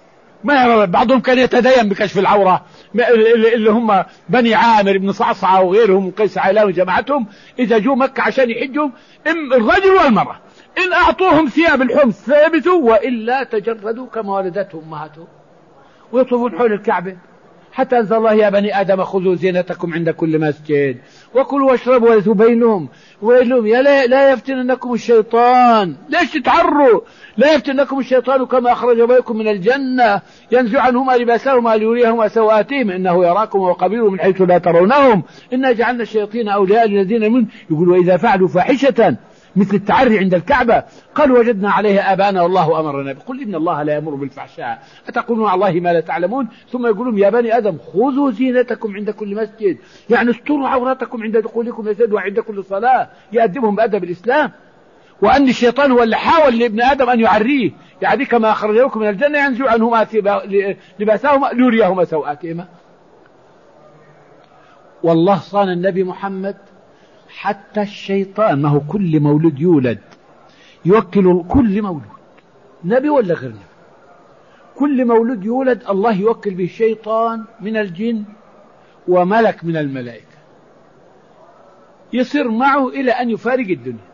ما يرون. بعضهم كان يتدين بكشف العورة اللي هم بني عامر بن صعصعة وغيرهم وقيس عيلان وجماعتهم إذا جو مكة عشان يحجوا الرجل والمرأة إن أعطوهم ثياب الحمص ثابتوا وإلا تجردوا كما ولدتهم أمهاتهم ويطوفون حول الكعبة حتى أنزل الله يا بني آدم خذوا زينتكم عند كل مسجد وكلوا واشربوا ولا تبينهم ويلهم يا لا, لا يفتننكم الشيطان. ليش تتعروا؟ لا يفتننكم الشيطان كما أخرج أبويكم من الجنة ينزع عنهما لباسهما ليريهما سوآتهم إنه يراكم وقبيله من حيث لا ترونهم إنا جعلنا الشياطين أولياء للذين من يقول وإذا فعلوا فاحشة مثل التعري عند الكعبة قالوا وجدنا عليها آباءنا والله أمرنا. قل إن الله لا يأمر بالفحشاء أتقولون على الله ما لا تعلمون. ثم يقولون يا بني آدم خذوا زينتكم عند كل مسجد يعني استروا عوراتكم عند دخولكم مسجد وعند كل صلاة يأدبهم بأدب الإسلام. وأن الشيطان هو اللي حاول لابن آدم أن يعريه يعني كما أخرجوكم من الجنة ينزع عنهما لباسهما ليريهما سوآتهما. والله صان النبي محمد حتى الشيطان ما هو كل مولود يولد يوكل كل مولود نبي ولا غير نبي كل مولود يولد الله يوكل به شيطان من الجن وملك من الملائكة يصير معه إلى أن يفارق الدنيا.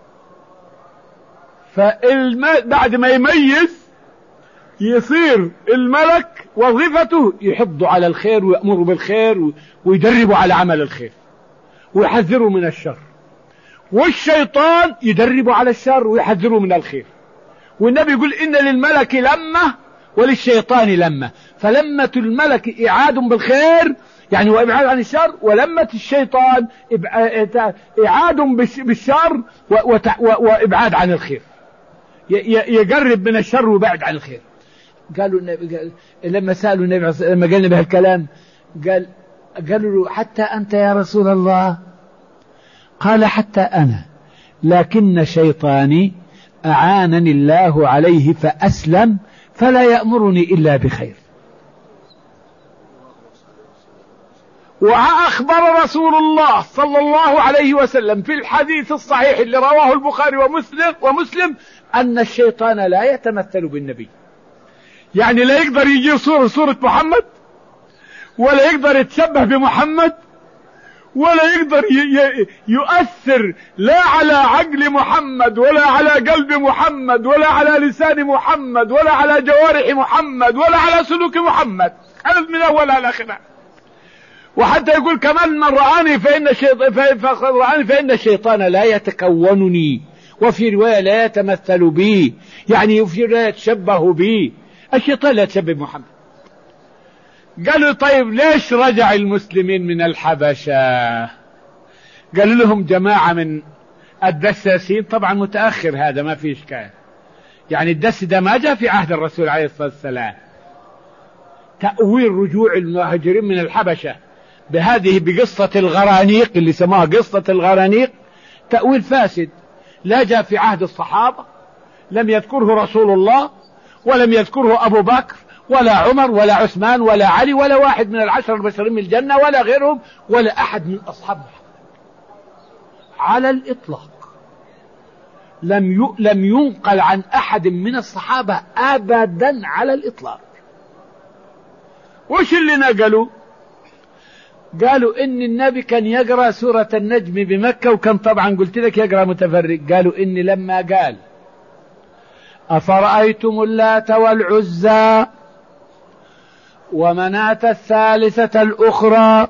فبعد ما يميز يصير الملك وظيفته يحض على الخير ويأمر بالخير ويدربه على عمل الخير ويحذره من الشر والشيطان يدربه على الشر ويحذره من الخير. والنبي يقول إن للملك لمة وللشيطان لمة فلمة الملك إعاد بالخير يعني وإبعاد عن الشر ولمة الشيطان إعاد بالشر وإبعاد عن الخير يقرب من الشر ويبعد عن الخير. قالوا النبي قال لما سألوا النبي لما قالنا بهالكلام قال قالوا له حتى أنت يا رسول الله؟ قال حتى أنا لكن شيطاني أعانني الله عليه فأسلم فلا يأمرني إلا بخير. وأخبر رسول الله صلى الله عليه وسلم في الحديث الصحيح اللي رواه البخاري ومسلم ومسلم أن الشيطان لا يتمثل بالنبي يعني لا يقدر يجي صورة صورة محمد ولا يقدر يتشبه بمحمد ولا يقدر يؤثر لا على عقل محمد ولا على قلب محمد ولا على لسان محمد ولا على جوارح محمد ولا على سلوك محمد أبد من أول على آخر. وحتى يقول كمان من رآني فإن الشيطان رآني فإن الشيطان لا يتكونني وفي رواية لا يتمثل بي يعني في رواية يتشبه بي. الشيطان لا يتشبه بمحمد. قالوا طيب ليش رجع المسلمين من الحبشة؟ قالوا لهم جماعة من الدساسين طبعا متأخر هذا ما في إشكال يعني الدس ده ما جاء في عهد الرسول عليه الصلاة والسلام. تأويل رجوع المهاجرين من الحبشة بهذه بقصة الغرانيق اللي سموها قصة الغرانيق تأويل فاسد لا جاء في عهد الصحابة لم يذكره رسول الله ولم يذكره أبو بكر ولا عمر ولا عثمان ولا علي ولا واحد من العشر المبشرين من الجنة ولا غيرهم ولا أحد من أصحاب محمد على الإطلاق. لم لم ينقل عن أحد من الصحابة أبدا على الإطلاق. وش اللي نقلوا؟ قالوا إن النبي كان يقرأ سورة النجم بمكة، وكان طبعا قلت لك يقرأ متفرق. قالوا إن لما قال أفرأيتم اللات والعزى ومناة الثالثة الأخرى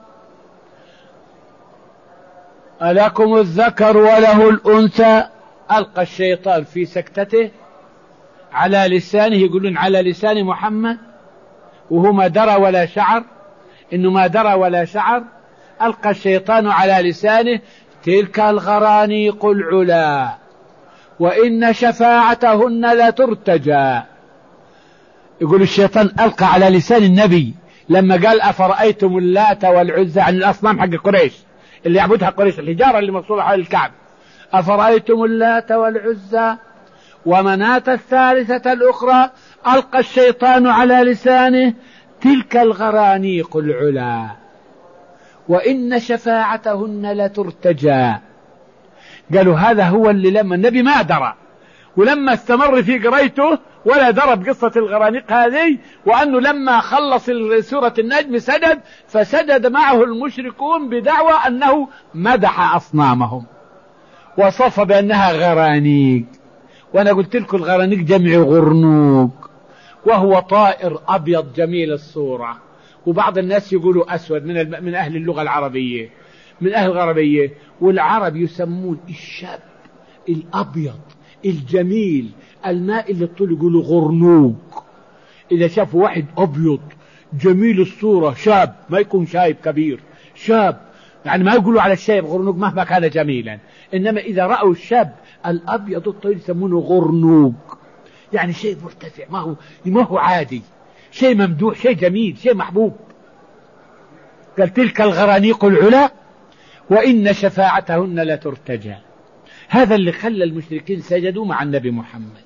ألكم الذكر وله الأنثى، ألقى الشيطان في سكتته على لسانه، يقولون على لسان محمد وهو ما درى ولا شعر، إنه ما درى ولا شعر. ألقى الشيطان على لسانه تلك الغرانيق العلا وإن شفاعتهن لترتجى. يقول الشيطان ألقى على لسان النبي لما قال أفرأيتم اللات والعزى عن الأصنام حق قريش اللي يعبدها قريش، الحجارة اللي مصورة على الكعب. أفرأيتم اللات والعزى ومناة الثالثة الأخرى، ألقى الشيطان على لسانه تلك الغرانيق العلا وإن شفاعتهن لترتجى. قالوا هذا هو اللي لما النبي ما درى، ولما استمر في قريته ولا درى بقصة الغرانيق هذه، وأنه لما خلص سورة النجم سجد، فسجد معه المشركون بدعوى أنه مدح أصنامهم وصف بأنها غرانيق. وأنا قلت لكم الغرانيق جمع غرنوق، وهو طائر أبيض جميل الصورة، وبعض الناس يقولوا أسود من من أهل اللغة العربية، من أهل العربية. والعرب يسمون الشاب الأبيض الجميل الماء اللي الطول يقولوا غرنوق. إذا شافوا واحد أبيض جميل الصورة شاب، ما يكون شايب كبير، شاب، يعني ما يقولوا على الشايب غرنوق مهما كان جميلا، إنما إذا رأوا الشاب الأبيض الطويل يسمونه غرنوق، يعني شيء مرتفع، ما هو ما هو عادي، شيء ممدوح، شيء جميل، شيء محبوب. قال تلك الغرانيق العلا وإن شفاعتهن لترتجى. هذا اللي خلى المشركين سجدوا مع النبي محمد.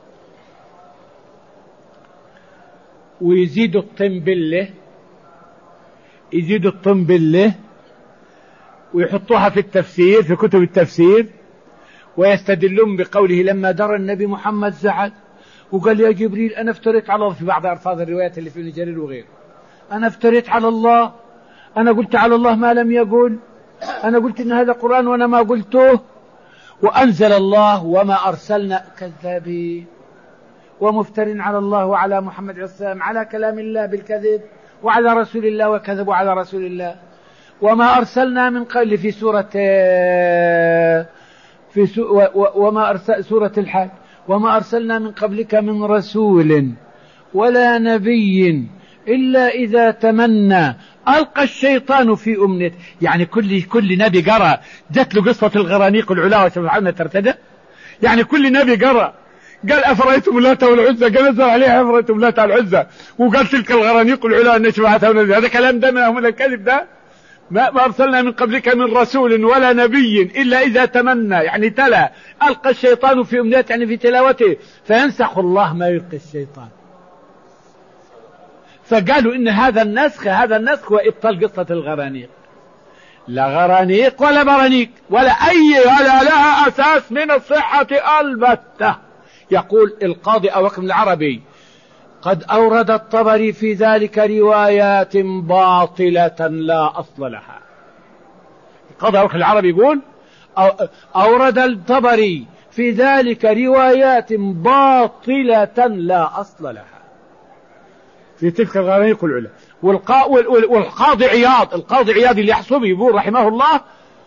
ويزيدوا الطين بالله، يزيدوا الطين بالله ويحطوها في التفسير في كتب التفسير، ويستدلون بقوله لما درى النبي محمد زعل وقال يا جبريل أنا افتريت على الله، في بعض ألفاظ الروايات اللي في ابن جرير وغيره، أنا افتريت على الله، أنا قلت على الله ما لم يقل، أنا قلت إن هذا قرآن وأنا ما قلته. وأنزل الله وما أرسلنا كذابين ومفترين على الله وعلى محمد عليه السلام على كلام الله بالكذب وعلى رسول الله وكذبوا على رسول الله. وما أرسلنا من قبل في سورة في سو وما أرسل سورة الحج وما أرسلنا من قبلك من رسول ولا نبي إلا إذا تمنى ألقى الشيطان في أمنيته. يعني كل كل نبي قرأ جت له قصة الغرانيق العلا وشفاعتهن ترتدى، يعني كل نبي قرأ قال أفرأيتم اللات والعزى، قال نزل عليها أفرأيتم اللات والعزى، وقال تلك الغرانيق العلا أن شفاعتهن. هذا كلام ده من الكذب ده. ما أرسلنا من قبلك من رسول ولا نبي إلا إذا تمنى، يعني تلا ألقى الشيطان في أمنيته، يعني في تلاوته، فينسخ الله ما يلقي الشيطان. فقالوا إن هذا النسخ هذا النسخ وإبطال قصة الغرانيق. لا غرانيق ولا برانيق ولا أي ولا لها أساس من الصحة البتة. يقول القاضي أبو بكر العربي قد أورد الطبري في ذلك روايات باطلة لا أصل لها. القاضي أبو بكر العربي يقول أورد الطبري في ذلك روايات باطلة لا أصل لها في تلك الغرانيق العلا. والقاضي عياض القاضي عياض اليحصبي يقول رحمه الله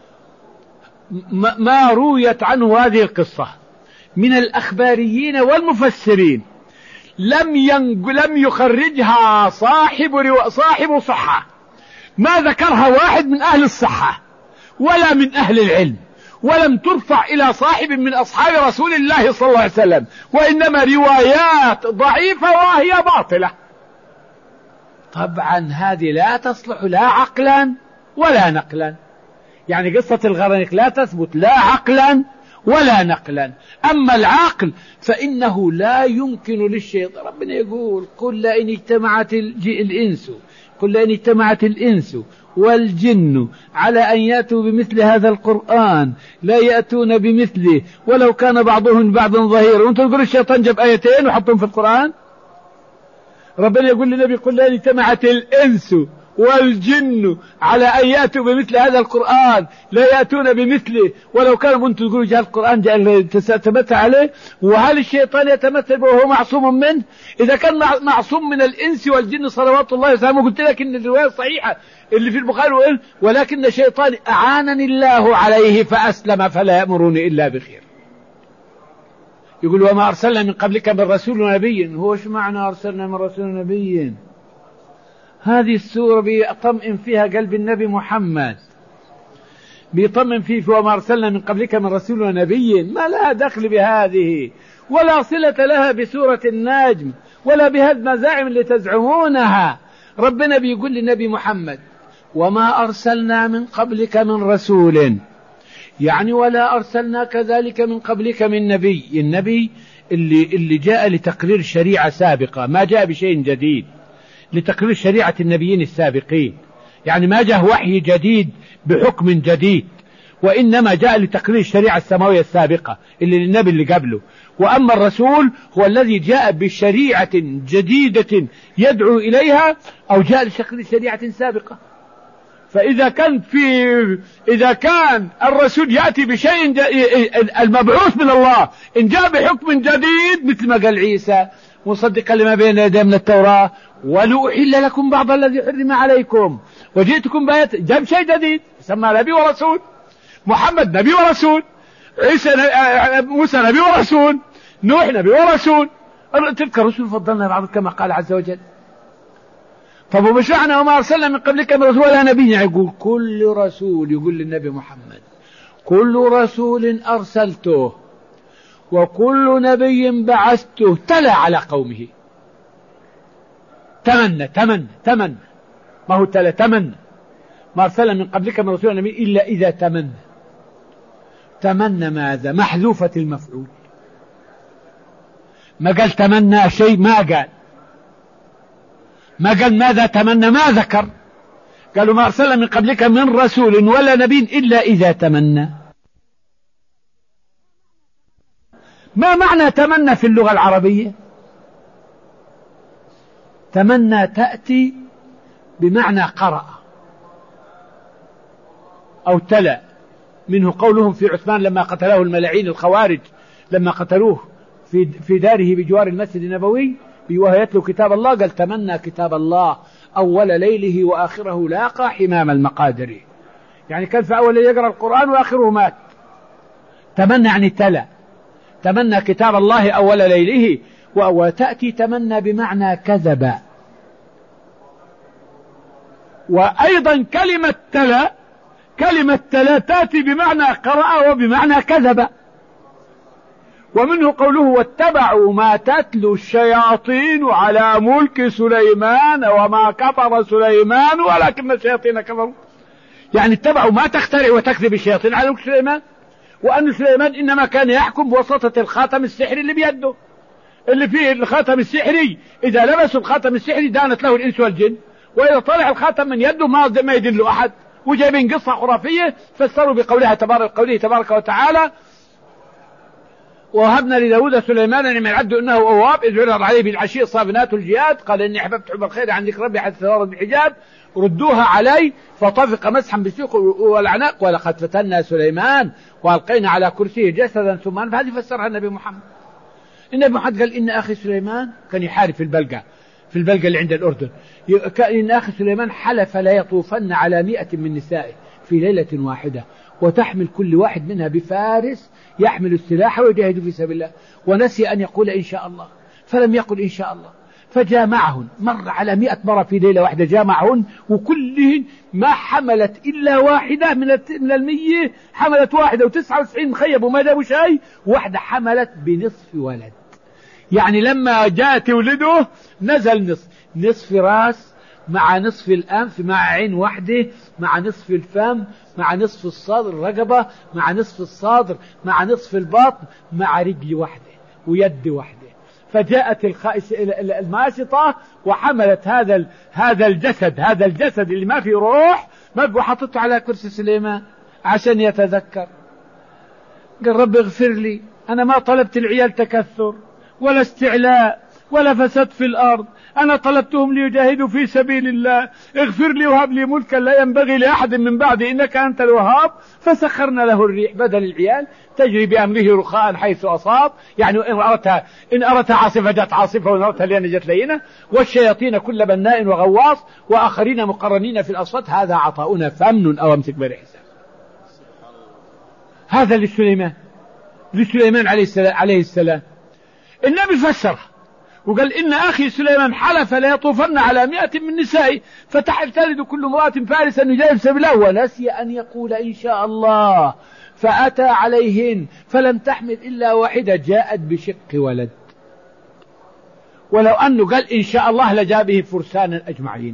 ما رويت عنه هذه القصة من الأخباريين والمفسرين لم لم يخرجها صاحب رو... صاحب صحة، ما ذكرها واحد من أهل الصحة ولا من أهل العلم، ولم ترفع إلى صاحب من أصحاب رسول الله صلى الله عليه وسلم، وإنما روايات ضعيفة وهي باطلة. طبعا هذه لا تصلح لا عقلا ولا نقلا، يعني قصة الغرانيق لا تثبت لا عقلا ولا نقلا. أما العقل فإنه لا يمكن للشيطان. ربنا يقول قل لئن اجتمعت الإنس قل لئن اجتمعت الإنس والجن على أن يأتوا بمثل هذا القرآن لا يأتون بمثله ولو كان بعضهم بعض ظهيرا. وانتم تقولوا الشيطان جاب آيتين وحطهم في القرآن. ربنا يقول للنبي قل لئن اجتمعت الإنس والجن على أن يأتوا بمثل هذا القرآن لا يأتون بمثله ولو كانوا. أنتم تقولوا جاء القرآن جاء تتمثل عليه. وهل الشيطان يتمثل وهو معصوم منه؟ إذا كان معصوم من الإنس والجن صلوات الله وسلامه. قلت لك إن الرواية الصحيحة اللي في البخاري ولكن الشيطان أعانني الله عليه فأسلم فلا يأمرني إلا بخير. يقول وما أرسلنا من قبلك من رسول ونبي. هو شو معنى أرسلنا من رسول ونبي؟ هذه السورة بيطمئن فيها قلب النبي محمد، بيطمئن فيه وما أرسلنا من قبلك من رسول ونبي. ما لها دخل بهذه ولا صلة لها بسورة النجم ولا بهذه المزاعم اللي تزعمونها. ربنا بيقول للنبي محمد وما أرسلنا من قبلك من رسول، يعني ولا أرسلنا كذلك من قبلك من نبي. النبي اللي, اللي جاء لتقرير شريعة سابقة، ما جاء بشيء جديد، لتقرير شريعة النبيين السابقين. يعني ما جاء وحي جديد بحكم جديد، وإنما جاء لتقرير الشريعة السماوية السابقة اللي للنبي اللي قبله. وأما الرسول هو الذي جاء بشريعة جديدة يدعو إليها أو جاء لتقرير شريعة سابقة. فإذا كان في إذا كان الرسول يأتي بشيء المبعوث من الله إن جاء بحكم جديد مثل ما قال عيسى مصدقا لما بين يديه من التوراة ولأحل لكم بعض الذي حرم عليكم وجئتكم بآيات، جاب شيء جديد سمى نبي ورسول. محمد نبي ورسول، عيسى موسى نبي ورسول، نوح نبي ورسول. تلك الرسل فضلنا بعض كما قال عز وجل. طب ومش معنى وما أرسلنا من قبلك من رسول ولا نبي؟ يعني يقول كل رسول، يقول للنبي محمد كل رسول أرسلته وكل نبي بعثته تلا على قومه. تمنى تمنى تمنى ما هو تلا تمنى. ما أرسلنا من قبلك من رسول نبي إلا إذا تمنى. تمنى ماذا؟ محذوفة المفعول. ما قال تمنى شيء، ما قال ما قال ماذا تمنى، ما ذكر. قالوا ما أرسلنا من قبلك من رسول ولا نبي إلا إذا تمنى. ما معنى تمنى في اللغة العربية؟ تمنى تأتي بمعنى قرأ أو تلا. منه قولهم في عثمان لما قتله الملاعين الخوارج لما قتلوه في في داره بجوار المسجد النبوي وهو يتلو كتاب الله، قال تمنى كتاب الله أول ليله وآخره لاقى حمام المقادر. يعني كان في أول يقرأ القرآن وآخره مات. تمنى يعني تلا. تمنى كتاب الله أول ليله. وتأتي تمنى بمعنى كذب. وأيضا كلمة تلا كلمة تلا تأتي بمعنى قرأ وبمعنى كذب. ومنه قوله واتبعوا ما تتلو الشياطين على ملك سليمان وما كفر سليمان ولكن الشياطين كفروا. يعني اتبعوا ما تخترع وتكذب الشياطين على ملك سليمان، وأن سليمان إنما كان يحكم بواسطة الخاتم السحري اللي بيده، اللي فيه الخاتم السحري إذا لبسوا الخاتم السحري دانت له الإنس والجن، وإذا طلع الخاتم من يده ما ما يدل أحد. وجايبين قصة خرافية فسروا بقولها تبارك قوله تبارك وتعالى ووهبنا لداود سليمان لمن يعد انه اواب اذ عرض عليه بالعشي الصافنات الجياد قال اني احببت حب الخير عن ذكر ربي حتى ثوارت بحجاب ردوها علي فطفق مسحا بالسوق والعناق ولقد فتنا سليمان والقينا على كرسيه جسدا ثم انف. هذه فسرها النبي محمد. النبي محمد قال ان اخي سليمان كان يحارب في البلقة في البلقة اللي عند الاردن. ان اخي سليمان حلف لا يطوفن على مئة من نسائه في ليلة واحدة وتحمل كل واحد منها بفارس يحمل السلاح ويجاهد في سبيل الله، ونسي أن يقول إن شاء الله فلم يقل إن شاء الله فجامعهن. مر على مئة مرة في ليلة واحدة جامعهن وكلهن ما حملت إلا واحدة من المية، حملت واحدة وتسعة وتسعين مخيب وما جابوا شيء، واحدة حملت بنصف ولد. يعني لما جاء تولده نزل نصف نصف راس مع نصف الأنف، مع عين واحدة، مع نصف الفم، مع نصف الصدر الرقبة، مع نصف الصدر، مع نصف البطن، مع رجل واحدة ويد واحدة. فجاءت الماسطة وحملت هذا هذا الجسد هذا الجسد اللي ما فيه روح وحطته على كرسي سليمان عشان يتذكر. قال رب اغفر لي، أنا ما طلبت العيال تكثر ولا استعلاء ولا فساد في الأرض، أنا طلبتهم ليجاهدوا في سبيل الله، اغفر لي وهب لي ملكا لا ينبغي لأحد من بعدي إنك أنت الوهاب. فسخرنا له الريح بدل العيال تجري بأمره رخاء حيث أصاب، يعني إن أردتها إن أردتها عاصفة جت عاصفة وإن أردتها لينة جت لينة، والشياطين كل بناء وغواص وآخرين مقرنين في الأصفاد، هذا عطاؤنا فأمن أو امسك برحسة. هذا لسليمان لسليمان عليه السلام, عليه السلام. النبي فسرها وقال إن أخي سليمان حلف لا يطوفن على مئة من نسائي فتحتلد كل امرأة فارسا يجاهد سبيل الله، ونسي أن يقول إن شاء الله، فأتى عليهن فلم تحمل إلا واحدة جاءت بشق ولد. ولو أنه قال إن شاء الله لجاء به فرسانا أجمعين،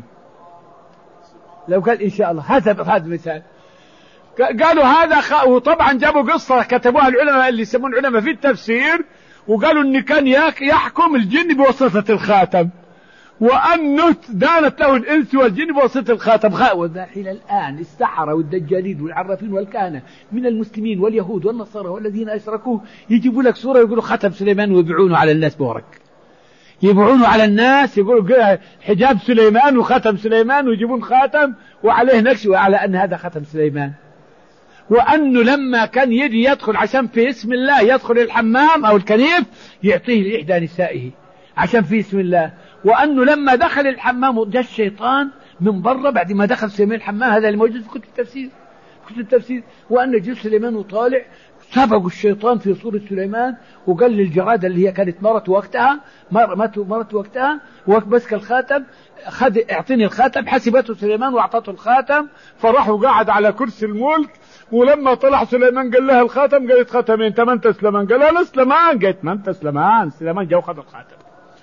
لو قال إن شاء الله. هذا هذا مثال. قالوا هذا خ... وطبعا جابوا قصة كتبوها العلماء اللي يسمون علماء في التفسير، وقالوا ان كان يحكم الجن بواسطة الخاتم، وانه دانت له الانس والجن بواسطة الخاتم. وحين الان السحرة والدجالين والعرافين والكهنة من المسلمين واليهود والنصارى والذين اشركوا يجيبوا لك صورة يقولوا ختم سليمان ويبيعونه على الناس بورق، يبيعونه على الناس يقولوا حجاب سليمان وختم سليمان، ويجيبون خاتم وعليه نقش وعلى ان هذا ختم سليمان. وأنه لما كان يجي يدخل عشان في اسم الله يدخل الحمام أو الكنيف يعطيه لإحدى نسائه عشان في اسم الله. وأنه لما دخل الحمام جاء الشيطان من برا بعد ما دخل سليمان الحمام، هذا اللي موجود في كتب التفسير كتب التفسير وأنه جاء سليمان وطالع سبق الشيطان في صورة سليمان وقال للجرادة اللي هي كانت مرت وقتها مرت مرت وقتها ومسك الخاتم، خد اعطيني الخاتم، حسبته سليمان واعطته الخاتم، فراح وقعد على كرسي الملك. ولما طلع سليمان قال لها الخاتم، قالت خاتمين، انت ما انت سليمان؟ قال لها سليمان. قالت ما انت سليمان؟ سليمان جاء وخذ الخاتم.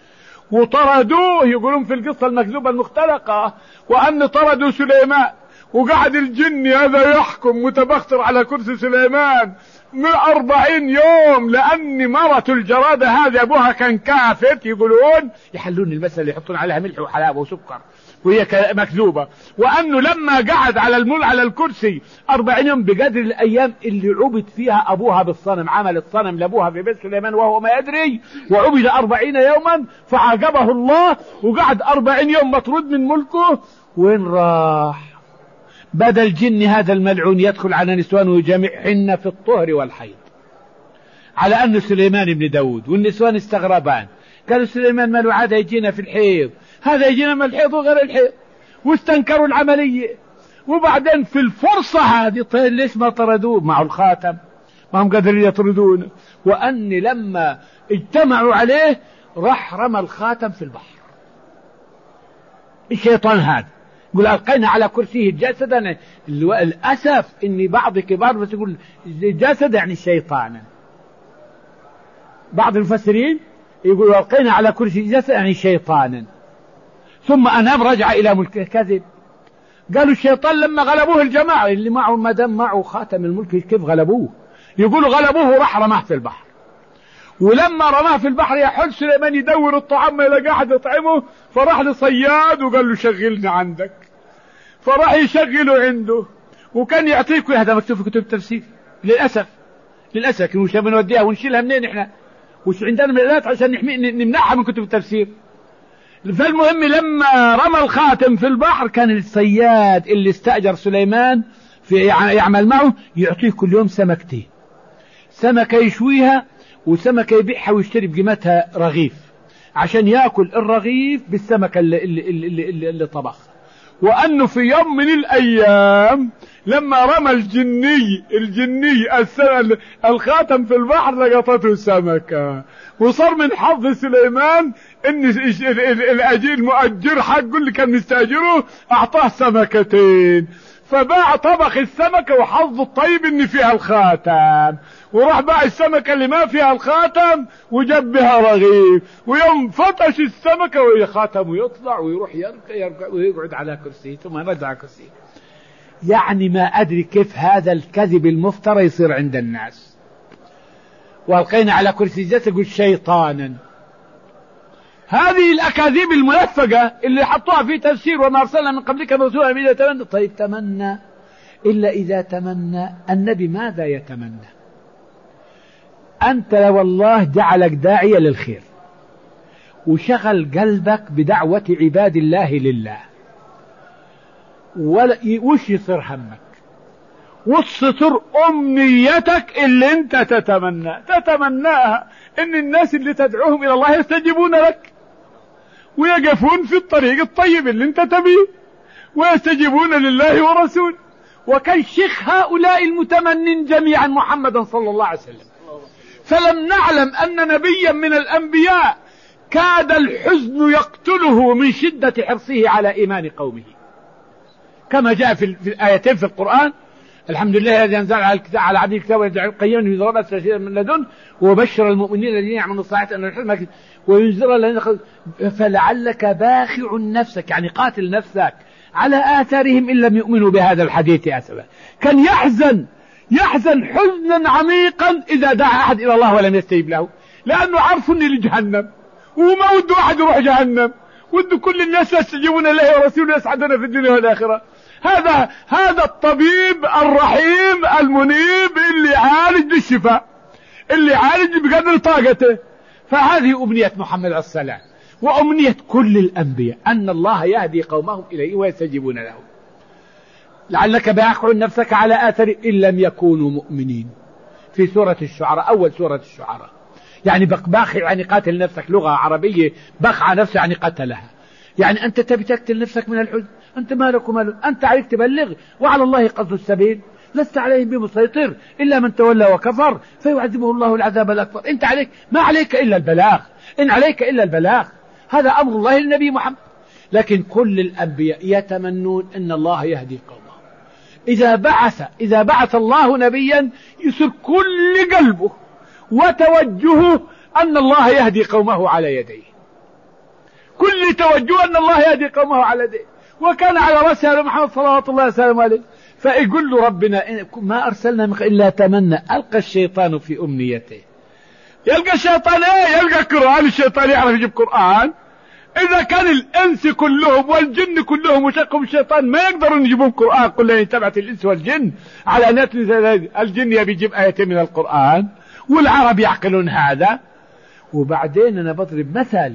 وطردوه، يقولون في القصة المكذوبة المختلقة وأن طردوا سليمان، وقعد الجن هذا يحكم متبختر على كرسي سليمان من أربعين يوم، لأن مرة الجرادة هذه أبوها كان كافر، يقولون يحلون المسألة يحطون عليها ملح وحلاوة وسكر وهي مكذوبة. وأنه لما قعد على المل على الكرسي أربعين يوم بقدر الأيام اللي عبد فيها أبوها بالصنم، عمل الصنم لأبوها في بيت سليمان وهو ما يدري، وعبد أربعين يوما فعاقبه الله، وقعد أربعين يوم مطرود من ملكه. وين راح؟ بدل الجن هذا الملعون يدخل على نسوان ويجمعهن في الطهر والحيض، على أنه سليمان بن داود. والنسوان استغربان قالوا سليمان ما له عادة يجينا في الحيض، هذا يجينا من الحيض وغير الحيض، واستنكروا العملية. وبعدين في الفرصة هذه ليش ما طردوه مع الخاتم؟ ما هم قادرين يطردونه. وأن لما اجتمعوا عليه راح رمى الخاتم في البحر. الشيطان هذا يقول ألقينا على كرسيه جسدا، الأسف إن بعض كبار بس يقول جسد يعني شيطانا، بعض المفسرين يقول ألقينا على كرسيه جسد يعني شيطانا، ثم أنام رجع إلى ملكه. كذب. قالوا الشيطان لما غلبوه الجماعة اللي معه ما دام معه خاتم الملك كيف غلبوه؟ يقولوا غلبوه وراح رماه في البحر. ولما رماه في البحر يحل سليمان يدور الطعام ما يلاقي أحد يطعمه، فراح لصياد وقال له شغلني عندك، فراح يشغله عنده. وكان يعطيك هذا مكتوب في كتب التفسير للأسف للأسف وش بنوديها ونشيلها منين احنا؟ وش عندنا من الآلات عشان نحمي نمنعها من كتب التفسير؟ فالمهم لما رمى الخاتم في البحر كان الصياد اللي استأجر سليمان في يعمل معه يعطيه كل يوم سمكتين، سمكة يشويها وسمكة يبيعها ويشتري بقيمتها رغيف عشان يأكل الرغيف بالسمكة اللي, اللي, اللي, اللي, اللي طبخها. وأنه في يوم من الأيام لما رمى الجني الجني الخاتم في البحر لقطته سمكة، وصار من حظ سليمان ان الاجير المؤجر حقه اللي كان مستاجره اعطاه سمكتين. فباع طبخ السمكة وحظ الطيب ان فيها الخاتم، وراح باع السمكة اللي ما فيها الخاتم وجاب بها رغيف، ويوم فتش السمكة وهي خاتم ويطلع ويروح يركع يركع ويقعد على كرسي ثم يرجع على كرسي. يعني ما أدري كيف هذا الكذب المفترى يصير عند الناس. والقينا على كرسي جسد يقول شيطانا. هذه الأكاذيب الملفقة اللي حطوها في تفسير وما أرسلنا من قبلك رسولا إلا تمنى. طيب تمنى، إلا إذا تمنى النبي ماذا يتمنى؟ أنت والله جعلك داعية للخير وشغل قلبك بدعوة عباد الله لله، وش يصير همك؟ والستر أمنيتك اللي أنت تتمنى تتمناها إن الناس اللي تدعوهم إلى الله يستجيبون لك ويقفون في الطريق الطيب اللي أنت تبيه ويستجيبون لله ورسوله. وكان شيخ هؤلاء المتمنين جميعا محمدا صلى الله عليه وسلم. فلم نعلم أن نبيا من الأنبياء كاد الحزن يقتله من شدة حرصه على إيمان قومه، كما جاء في الآيتين في القرآن: الحمد لله الذي أنزل على عبده الكتاب ويجعل القيم ينذر بأسا من لدن وبشر المؤمنين الذين يعملون الصالحات أن الحلم وينذر الذين. فلعلك باخع نفسك، يعني قاتل نفسك على آثارهم إن لم يؤمنوا بهذا الحديث أسفا. كان يحزن يحزن حزنا عميقا إذا دعا أحد إلى الله ولم يستجب له، لأنه عارف أني لجهنم وما وده أحد يروح جهنم، وده كل الناس يستجيبون الله ورسوله يسعدون في الدنيا والآخرة. هذا هذا الطبيب الرحيم المنيب اللي عالج بالشفاء، اللي عالج بقدر طاقته. فهذه أمنية محمد عليه السلام وأمنية كل الأنبياء أن الله يهدي قومهم إليه ويستجيبون له. لعلك باخع نفسك على آثر إن لم يكونوا مؤمنين، في سورة الشعراء، أول سورة الشعراء. يعني باخع يعني قاتل نفسك، لغة عربية بخع نفسه يعني قتلها. يعني أنت تبي تقتل نفسك من الحزن، أنت مالك وماله، أنت عليك تبلغ وعلى الله قصد السبيل، لست عليهم بمسيطر إلا من تولى وكفر فيعذبه الله العذاب الأكبر. أنت عليك ما عليك إلا البلاغ، إن عليك إلا البلاغ، هذا أمر الله للنبي محمد. لكن كل الأنبياء يتمنون أن الله يهدي قومه. إذا بعث إذا بعث الله نبيا يصير كل قلبه وتوجهه أن الله يهدي قومه على يديه، كل توجه أن الله يهدي قومه على يديه. وكان على رأسه محمد صلى الله عليه وسلم عليه. فيقول له ربنا ما أرسلنا إلا تمنى ألقى الشيطان في أمنيته. يلقى الشيطان إيه؟ يلقى قرآن. الشيطان يعرف يجيب قرآن. إذا كان الإنس كلهم والجن كلهم وشقهم الشيطان ما يقدرون يجيبون قرآن. قل لن تبعت الإنس والجن على أن الجن يبي يجيب آيتين من القرآن والعرب يعقلون هذا. وبعدين أنا بضرب مثل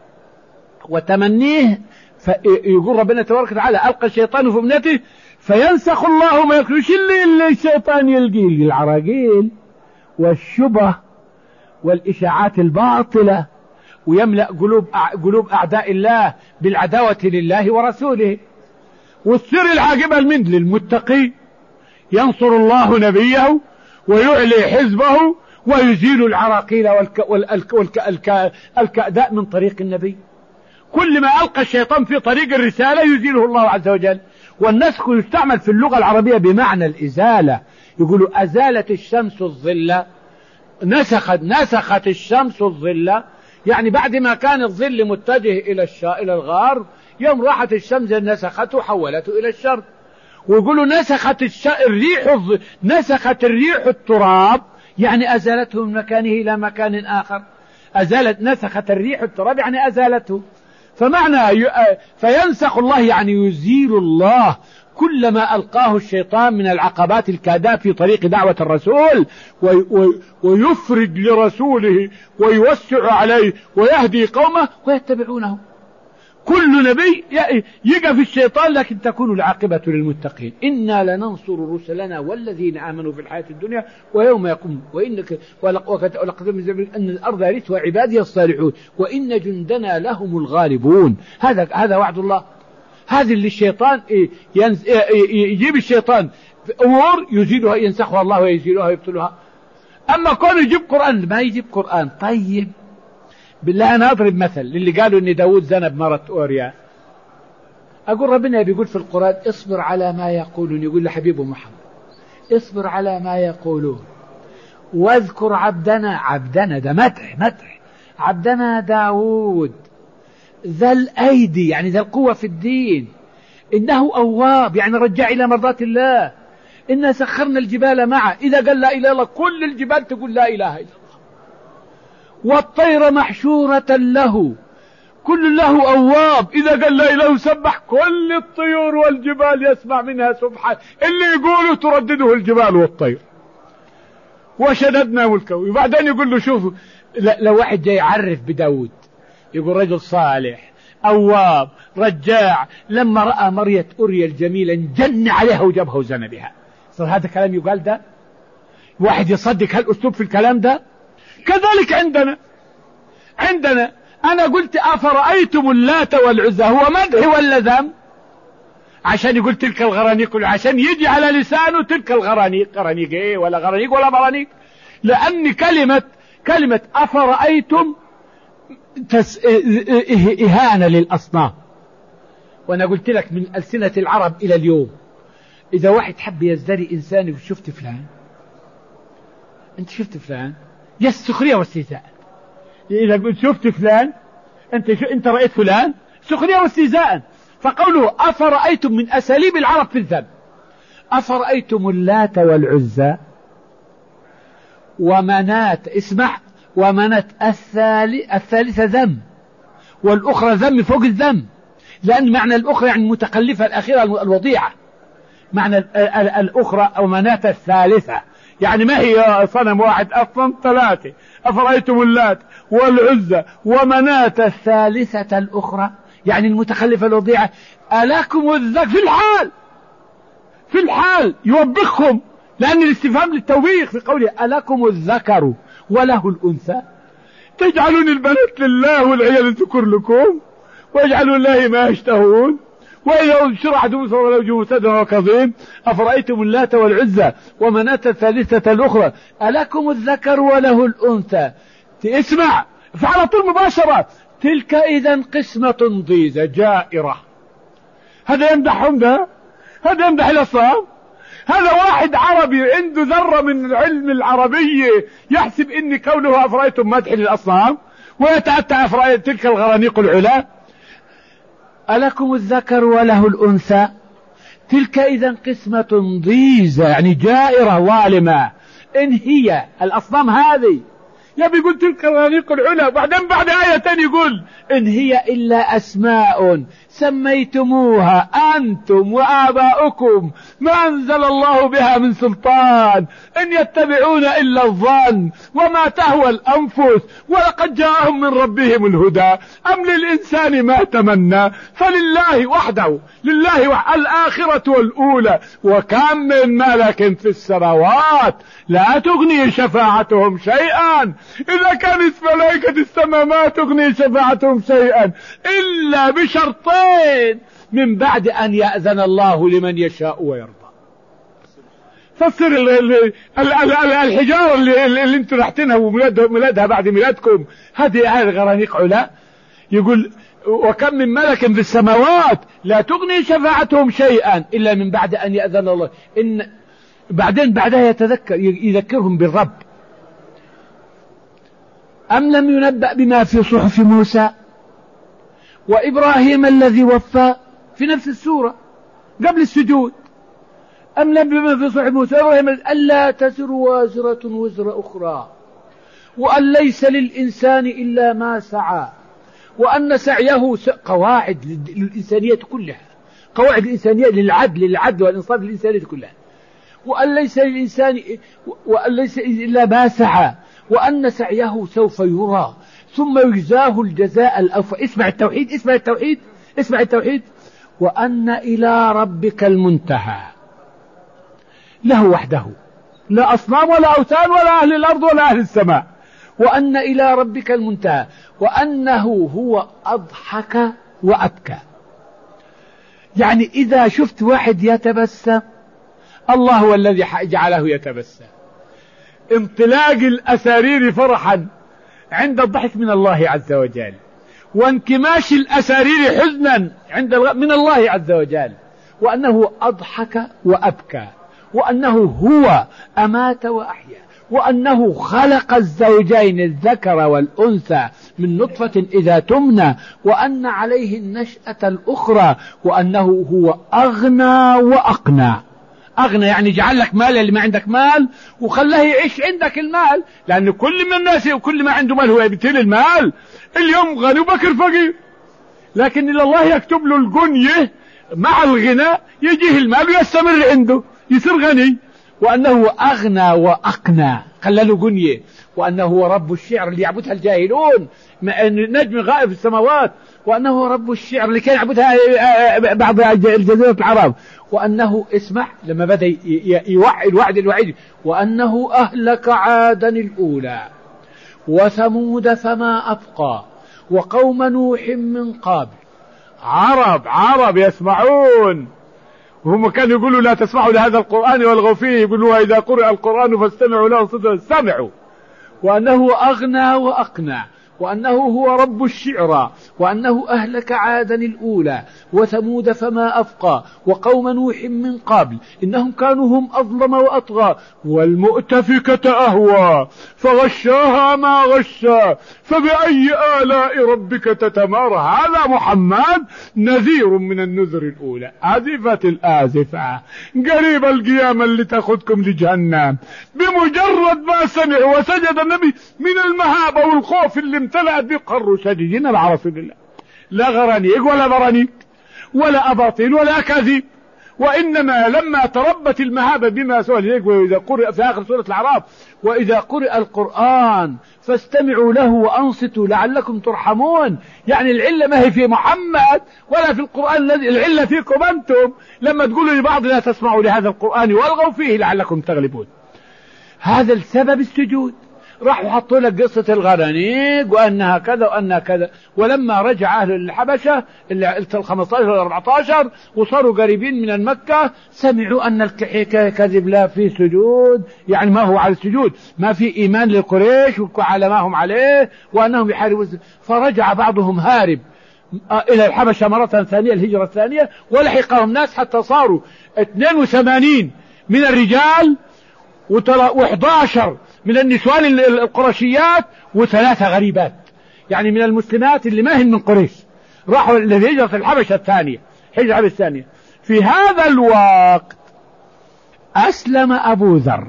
وتمنيه، فيقول ربنا تبارك وتعالى ألقى الشيطان في أمنيته فينسخ الله ما يقول. وش اللي, اللي الشيطان يلقي؟ العراقيل والشبه والإشاعات الباطلة، ويملأ قلوب قلوب أعداء الله بالعداوة لله ورسوله. والسر العاقبة المن للمتقي، ينصر الله نبيه ويعلي حزبه ويزيل العراقيل والكأداء من طريق النبي. كل ما ألقى الشيطان في طريق الرسالة يزيله الله عز وجل. والنسخ يستعمل في اللغة العربية بمعنى الإزالة. يقولوا أزالت الشمس الظل، نسخت نسخت الشمس الظل، يعني بعد ما كان الظل متجه إلى إلى الغرب، يوم راحت الشمس نسخته وحولته إلى الشرق. ويقولوا نسخت الش... الريح الظ... نسخت الريح التراب، يعني أزالته من مكانه إلى مكان آخر. أزالت نسخت الريح التراب يعني أزالته. فمعنى فينسخ الله يعني يزيل الله كل ما ألقاه الشيطان من العقبات الكادة في طريق دعوة الرسول، ويفرج لرسوله ويوسع عليه ويهدي قومه ويتبعونه. كل نبي يقف الشيطان لكن تكون العاقبة للمتقين. إنا لننصر رسلنا والذين آمنوا في الحياة الدنيا ويوم يقوم وإنك ولقد أن الأرض يرثها عبادي الصالحون وإن جندنا لهم الغالبون. هذا هذا وعد الله. هذه اللي الشيطان يجيب الشيطان في أمور يزيلها ينسخها الله ويزيلها ويبطلها. أما كون يجيب قرآن ما يجيب قرآن. طيب بالله أنا أضرب مثل للي قالوا إن داود زنى بمرة أوريا. أقول ربنا بيقول في القرآن اصبر على ما يقولون، يقول لحبيبه محمد اصبر على ما يقولون واذكر عبدنا، عبدنا ده مدح مدح، عبدنا داود ذا الأيدي يعني ذا القوة في الدين، إنه أواب يعني رجع إلى مرضات الله، إنا سخرنا الجبال معه، إذا قال لا إله إلا الله كل الجبال تقول لا إله إلا الله، والطير محشورة له كل له أواب، إذا قال لا إله سبح كل الطيور والجبال يسمع منها سبحان، اللي يقوله تردده الجبال والطير. وشددنا ملكه. وبعدين يقول له شوفوا لو واحد جاي يعرف بداود يقول رجل صالح أواب رجاع، لما رأى مرية أريا الجميلة انجن عليها وجابها وزنى بها. صار هذا كلام يقال ده؟ واحد يصدق هالأسلوب في الكلام ده؟ كذلك عندنا عندنا أنا قلت أفرأيتم اللات والعزى، هو مدح ولا ذم؟ عشان يقول تلك الغرانيق، عشان يجي على لسانه تلك الغرانيق، غرانيق ايه ولا غرانيق ولا مرانيق، لأن كلمة كلمة أفرأيتم تس... إهانة للأصنام. وأنا قلت لك من ألسنة العرب إلى اليوم إذا واحد حب يزدري إنسان شفت فلان، أنت شفت فلان، يستخرية واستهزاء. إذا قلت شفت فلان أنت ش... أنت رأيت فلان، سخرية واستهزاء. فقوله أفرأيتم من أساليب العرب في الذم، أفرأيتم اللات والعزى ومنات، اسمع، ومنات الثالث الثالثة ذم، والأخرى ذم فوق الذم، لأن معنى الأخرى يعني المتخلفة الأخيرة الوضيعة، معنى الأخرى أو منات الثالثة يعني ما هي صنم واحد أصلا ثلاثة، أفرأيتم اللات والعزى ومنات الثالثة الأخرى يعني المتخلفة الوضيعة، ألاكم الذكر في الحال في الحال يوبخهم، لأن الاستفهام للتوبيخ في قوله ألاكم الذكر وله الأنثى، تجعلون البنات لله والعيال الذكر لكم واجعلوا الله ما يشتهون، وإذا شرعت موسى ولو سدوا وكظيم أفرأيتم اللات والعزى ومناة الثالثة الأخرى ألاكم الذكر وله الأنثى. اسمع فعلى طول مباشرة تلك إذا قسمة ضيزى جائرة. هذا يمدحهم، ده هذا يمدح الأصنام. هذا واحد عربي عنده ذرة من العلم العربية يحسب إن كونه أفرأيتم مدح للأصنام ويتأتى أفرأيت تلك الغرانيق العلا. ألكم الذكر وله الأنثى تلك إذا قسمة ضيزى يعني جائرة ظالمة. إن هي الأصنام هذه يبي يقول تلك الغرانيق العلا، بعدين بعد آية تاني يقول إن هي إلا أسماء سميتموها أنتم وآباؤكم ما أنزل الله بها من سلطان إن يتبعون إلا الظن وما تهوى الأنفس ولقد جاءهم من ربهم الهدى أم للإنسان ما تمنى فلله وحده لله وحده الآخرة والأولى وكم من ملك في السماوات لا تغني شفاعتهم شيئا إذا كانت ملائكة السماء ما تغني شفاعتهم شيئا إلا بشرطين من بعد أن يأذن الله لمن يشاء ويرضى. فصر الحجارة اللي, اللي انتم رحتنها وميلادها بعد ميلادكم هذه هذه غرانيق علا. يقول وكم من ملك في السماوات لا تغني شفاعتهم شيئا إلا من بعد أن يأذن الله. إن بعدين بعدها يتذكر يذكرهم بالرب. أم لم ينبأ بما في صحف موسى وإبراهيم الذي وفى في نفس السورة قبل السجود. أم لم بما في صحف موسى وإبراهيم ألا تزر وازرة وزر أخرى وأن ليس للإنسان إلا ما سعى وأن سعيه قواعد للإنسانية كلها، قواعد الإنسانية للعدل للعدل والإنصاف للإنسانية كلها. وأن ليس للإنسان وأن ليس إلا ما سعى وأن سعيه سوف يرى ثم يجزاه الجزاء الأوفى. اسمع التوحيد اسمع التوحيد اسمع التوحيد. وأن إلى ربك المنتهى، له وحده لا أصنام ولا أوثان ولا أهل الأرض ولا أهل السماء. وأن إلى ربك المنتهى وأنه هو أضحك وأبكى. يعني إذا شفت واحد يتبسم الله هو الذي جعله يتبسم. امتلاق الأسارير فرحا عند الضحك من الله عز وجل. وانكماش الأسارير حزنا عند من الله عز وجل، وأنه أضحك وأبكى، وأنه هو أمات وأحيا، وأنه خلق الزوجين الذكر والأنثى من نطفة إذا تمنى، وأن عليه النشأة الأخرى، وأنه هو أغنى وأقنى. أغنى يعني جعل لك مال اللي ما عندك مال وخلاه يعيش عندك المال، لأن كل من الناس وكل ما عنده مال هو يبتلي المال. اليوم غني وبكر فقير، لكن إلا الله يكتب له الغنية مع الغنى، يجيه المال ويستمر عنده يصير غني. وأنه أغنى وأقنى، خلى له غنية. وأنه هو رب الشعر اللي يعبدها الجاهلون، نجم غائب في السماوات. وأنه هو رب الشعر اللي كان يعبدها بعض الجزيرة العرب. وأنه اسمع لما بدأ يوعي الوعد الوعيد، وأنه أهلك عادا الأولى وثمود فما أبقى وقوم نوح من قبل. عرب عرب يسمعون، وهم كانوا يقولوا لا تسمعوا لهذا القرآن والغوا فيه، يقولوا إذا قرئ القرآن فاستمعوا له صدقا سمعوا. وأنه أغنى وأقنى، وأنه هو رب الشعرى، وأنه أهلك عادا الأولى وثمود فما أبقى وقوم نوح من قبل إنهم كانوا هم أظلم وأطغى، والمؤتفكة أهوى فغشاها ما غشا، فبأي آلاء ربك تتمارى. هذا محمد نذير من النذر الأولى. آزفة الآزفة، قريب القيامة اللي تأخذكم لجهنم. بمجرد ما سمع وسجد النبي من المهابة والخوف اللي امتلأت به قروا ساجدين مع رسول الله. لا غرانيق ولا برانيق ولا أباطيل ولا أكاذيب، وإنما لما تربت المهابة بما سوى. وإذا قرئ في آخر سورة الأعراف وإذا قرئ القرآن فاستمعوا له وأنصتوا لعلكم ترحمون. يعني العلة ما هي في محمد ولا في القرآن، الذي العلة فيكم أنتم لما تقولوا لبعض لا تسمعوا لهذا القرآن والغوا فيه لعلكم تغلبون. هذا السبب السجود. راحوا حطوا لك قصة الغرانيق وأنها كذا وأنها كذا. ولما رجع أهل الحبشة الخمسة عشر والأربعة عشر وصاروا قريبين من المكة، سمعوا أن الحكاية كذب، لا في سجود، يعني ما هو على السجود، ما في إيمان للقريش وعلى ما هم عليه وأنهم يحاربوا. فرجع بعضهم هارب إلى الحبشة مرة ثانية، الهجرة الثانية، ولحقهم ناس حتى صاروا اثنين وثمانين من الرجال وإحدى عشر من النسوان القرشيات وثلاثة غريبات، يعني من المسلمات اللي ما هن من قريش، راحوا لهجرة الحبشة الثانية، هجرة الحبشة الثانية. في هذا الوقت أسلم أبو ذر،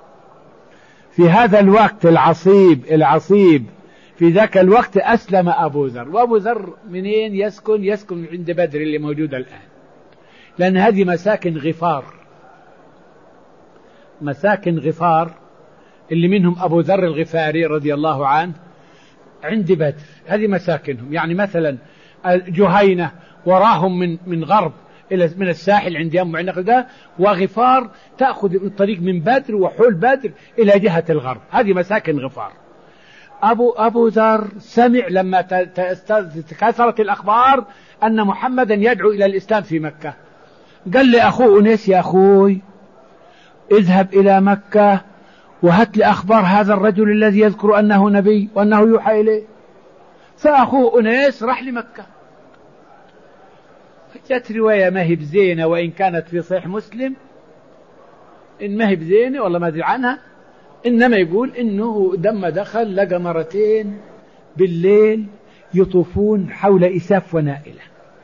في هذا الوقت العصيب العصيب في ذاك الوقت أسلم أبو ذر. وأبو ذر منين يسكن؟ يسكن عند بدر اللي موجودة الآن، لأن هذه مساكن غفار، مساكن غفار اللي منهم أبو ذر الغفاري رضي الله عنه عند بدر، هذه مساكنهم. يعني مثلا جهينة وراهم من من غرب إلى من الساحل عند يم عنق ده، وغفار تأخذ الطريق من بدر وحول بدر إلى جهة الغرب، هذه مساكن غفار. أبو أبو ذر سمع لما تكاثرت الأخبار أن محمدا يدعو إلى الإسلام في مكة، قال لي أخوه أنيس يا أخوي اذهب إلى مكة وهات لي أخبار هذا الرجل الذي يذكر أنه نبي وأنه يوحى إليه. فأخوه أنيس راح لمكة. جت رواية ما هي بزينة وإن كانت في صحيح مسلم، إن ما هي بزينة والله ما أدري عنها، إنما يقول إنه لما دخل لقى مرتين بالليل يطوفون حول إساف ونائلة،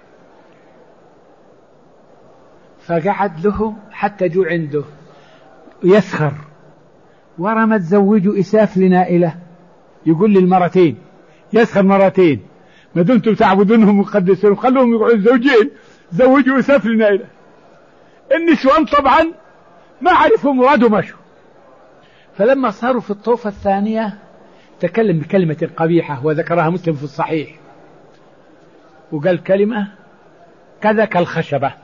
فقعد له حتى جو عنده يسخر، ورا ما تزوجوا إساف لنائلة. يقول للمرتين يسخر مرتين، ما دمتم تعبدونهم مقدسين خلوهم يقعدوا زوجين، زوجوا إساف لنائلة. النسوان طبعا ما عرفوا مراد ومشوا. فلما صاروا في الطوفة الثانية تكلم بكلمة قبيحة وذكرها مسلم في الصحيح، وقال كلمة كذا كالخشبة،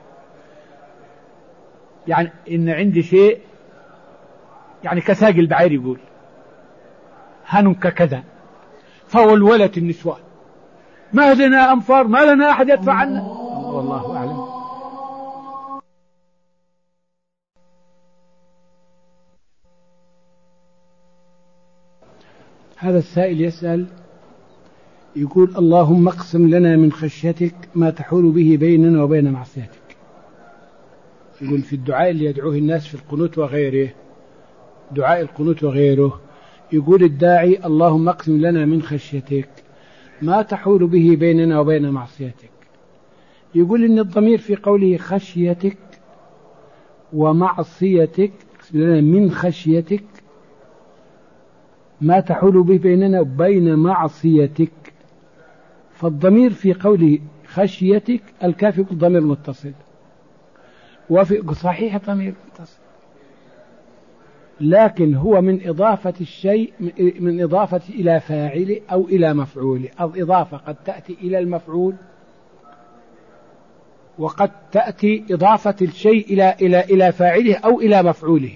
يعني إن عندي شيء يعني كساق البعير، يقول هنك كذا. فولولت النسوان ما لنا أنفار، ما لنا أحد يدفع عنا، والله أعلم. هذا السائل يسأل يقول اللهم اقسم لنا من خشيتك ما تحول به بيننا وبين معصيتك. يقول في الدعاء اللي يدعوه الناس في القنوت وغيره، دعاء القنوت وغيره، يقول الداعي اللهم اقسم لنا من خشيتك ما تحول به بيننا وبين معصيتك. يقول إن الضمير في قوله خشيتك ومعصيتك، اقسم لنا من خشيتك ما تحول به بيننا وبين معصيتك، فالضمير في قوله خشيتك الكاف يقول ضمير متصل، وفي صحيح ضمير متصل، لكن هو من إضافة الشيء من إضافة إلى فاعله أو إلى مفعوله. الإضافة قد تأتي إلى المفعول، وقد تأتي إضافة الشيء إلى إلى إلى فاعله أو إلى مفعوله.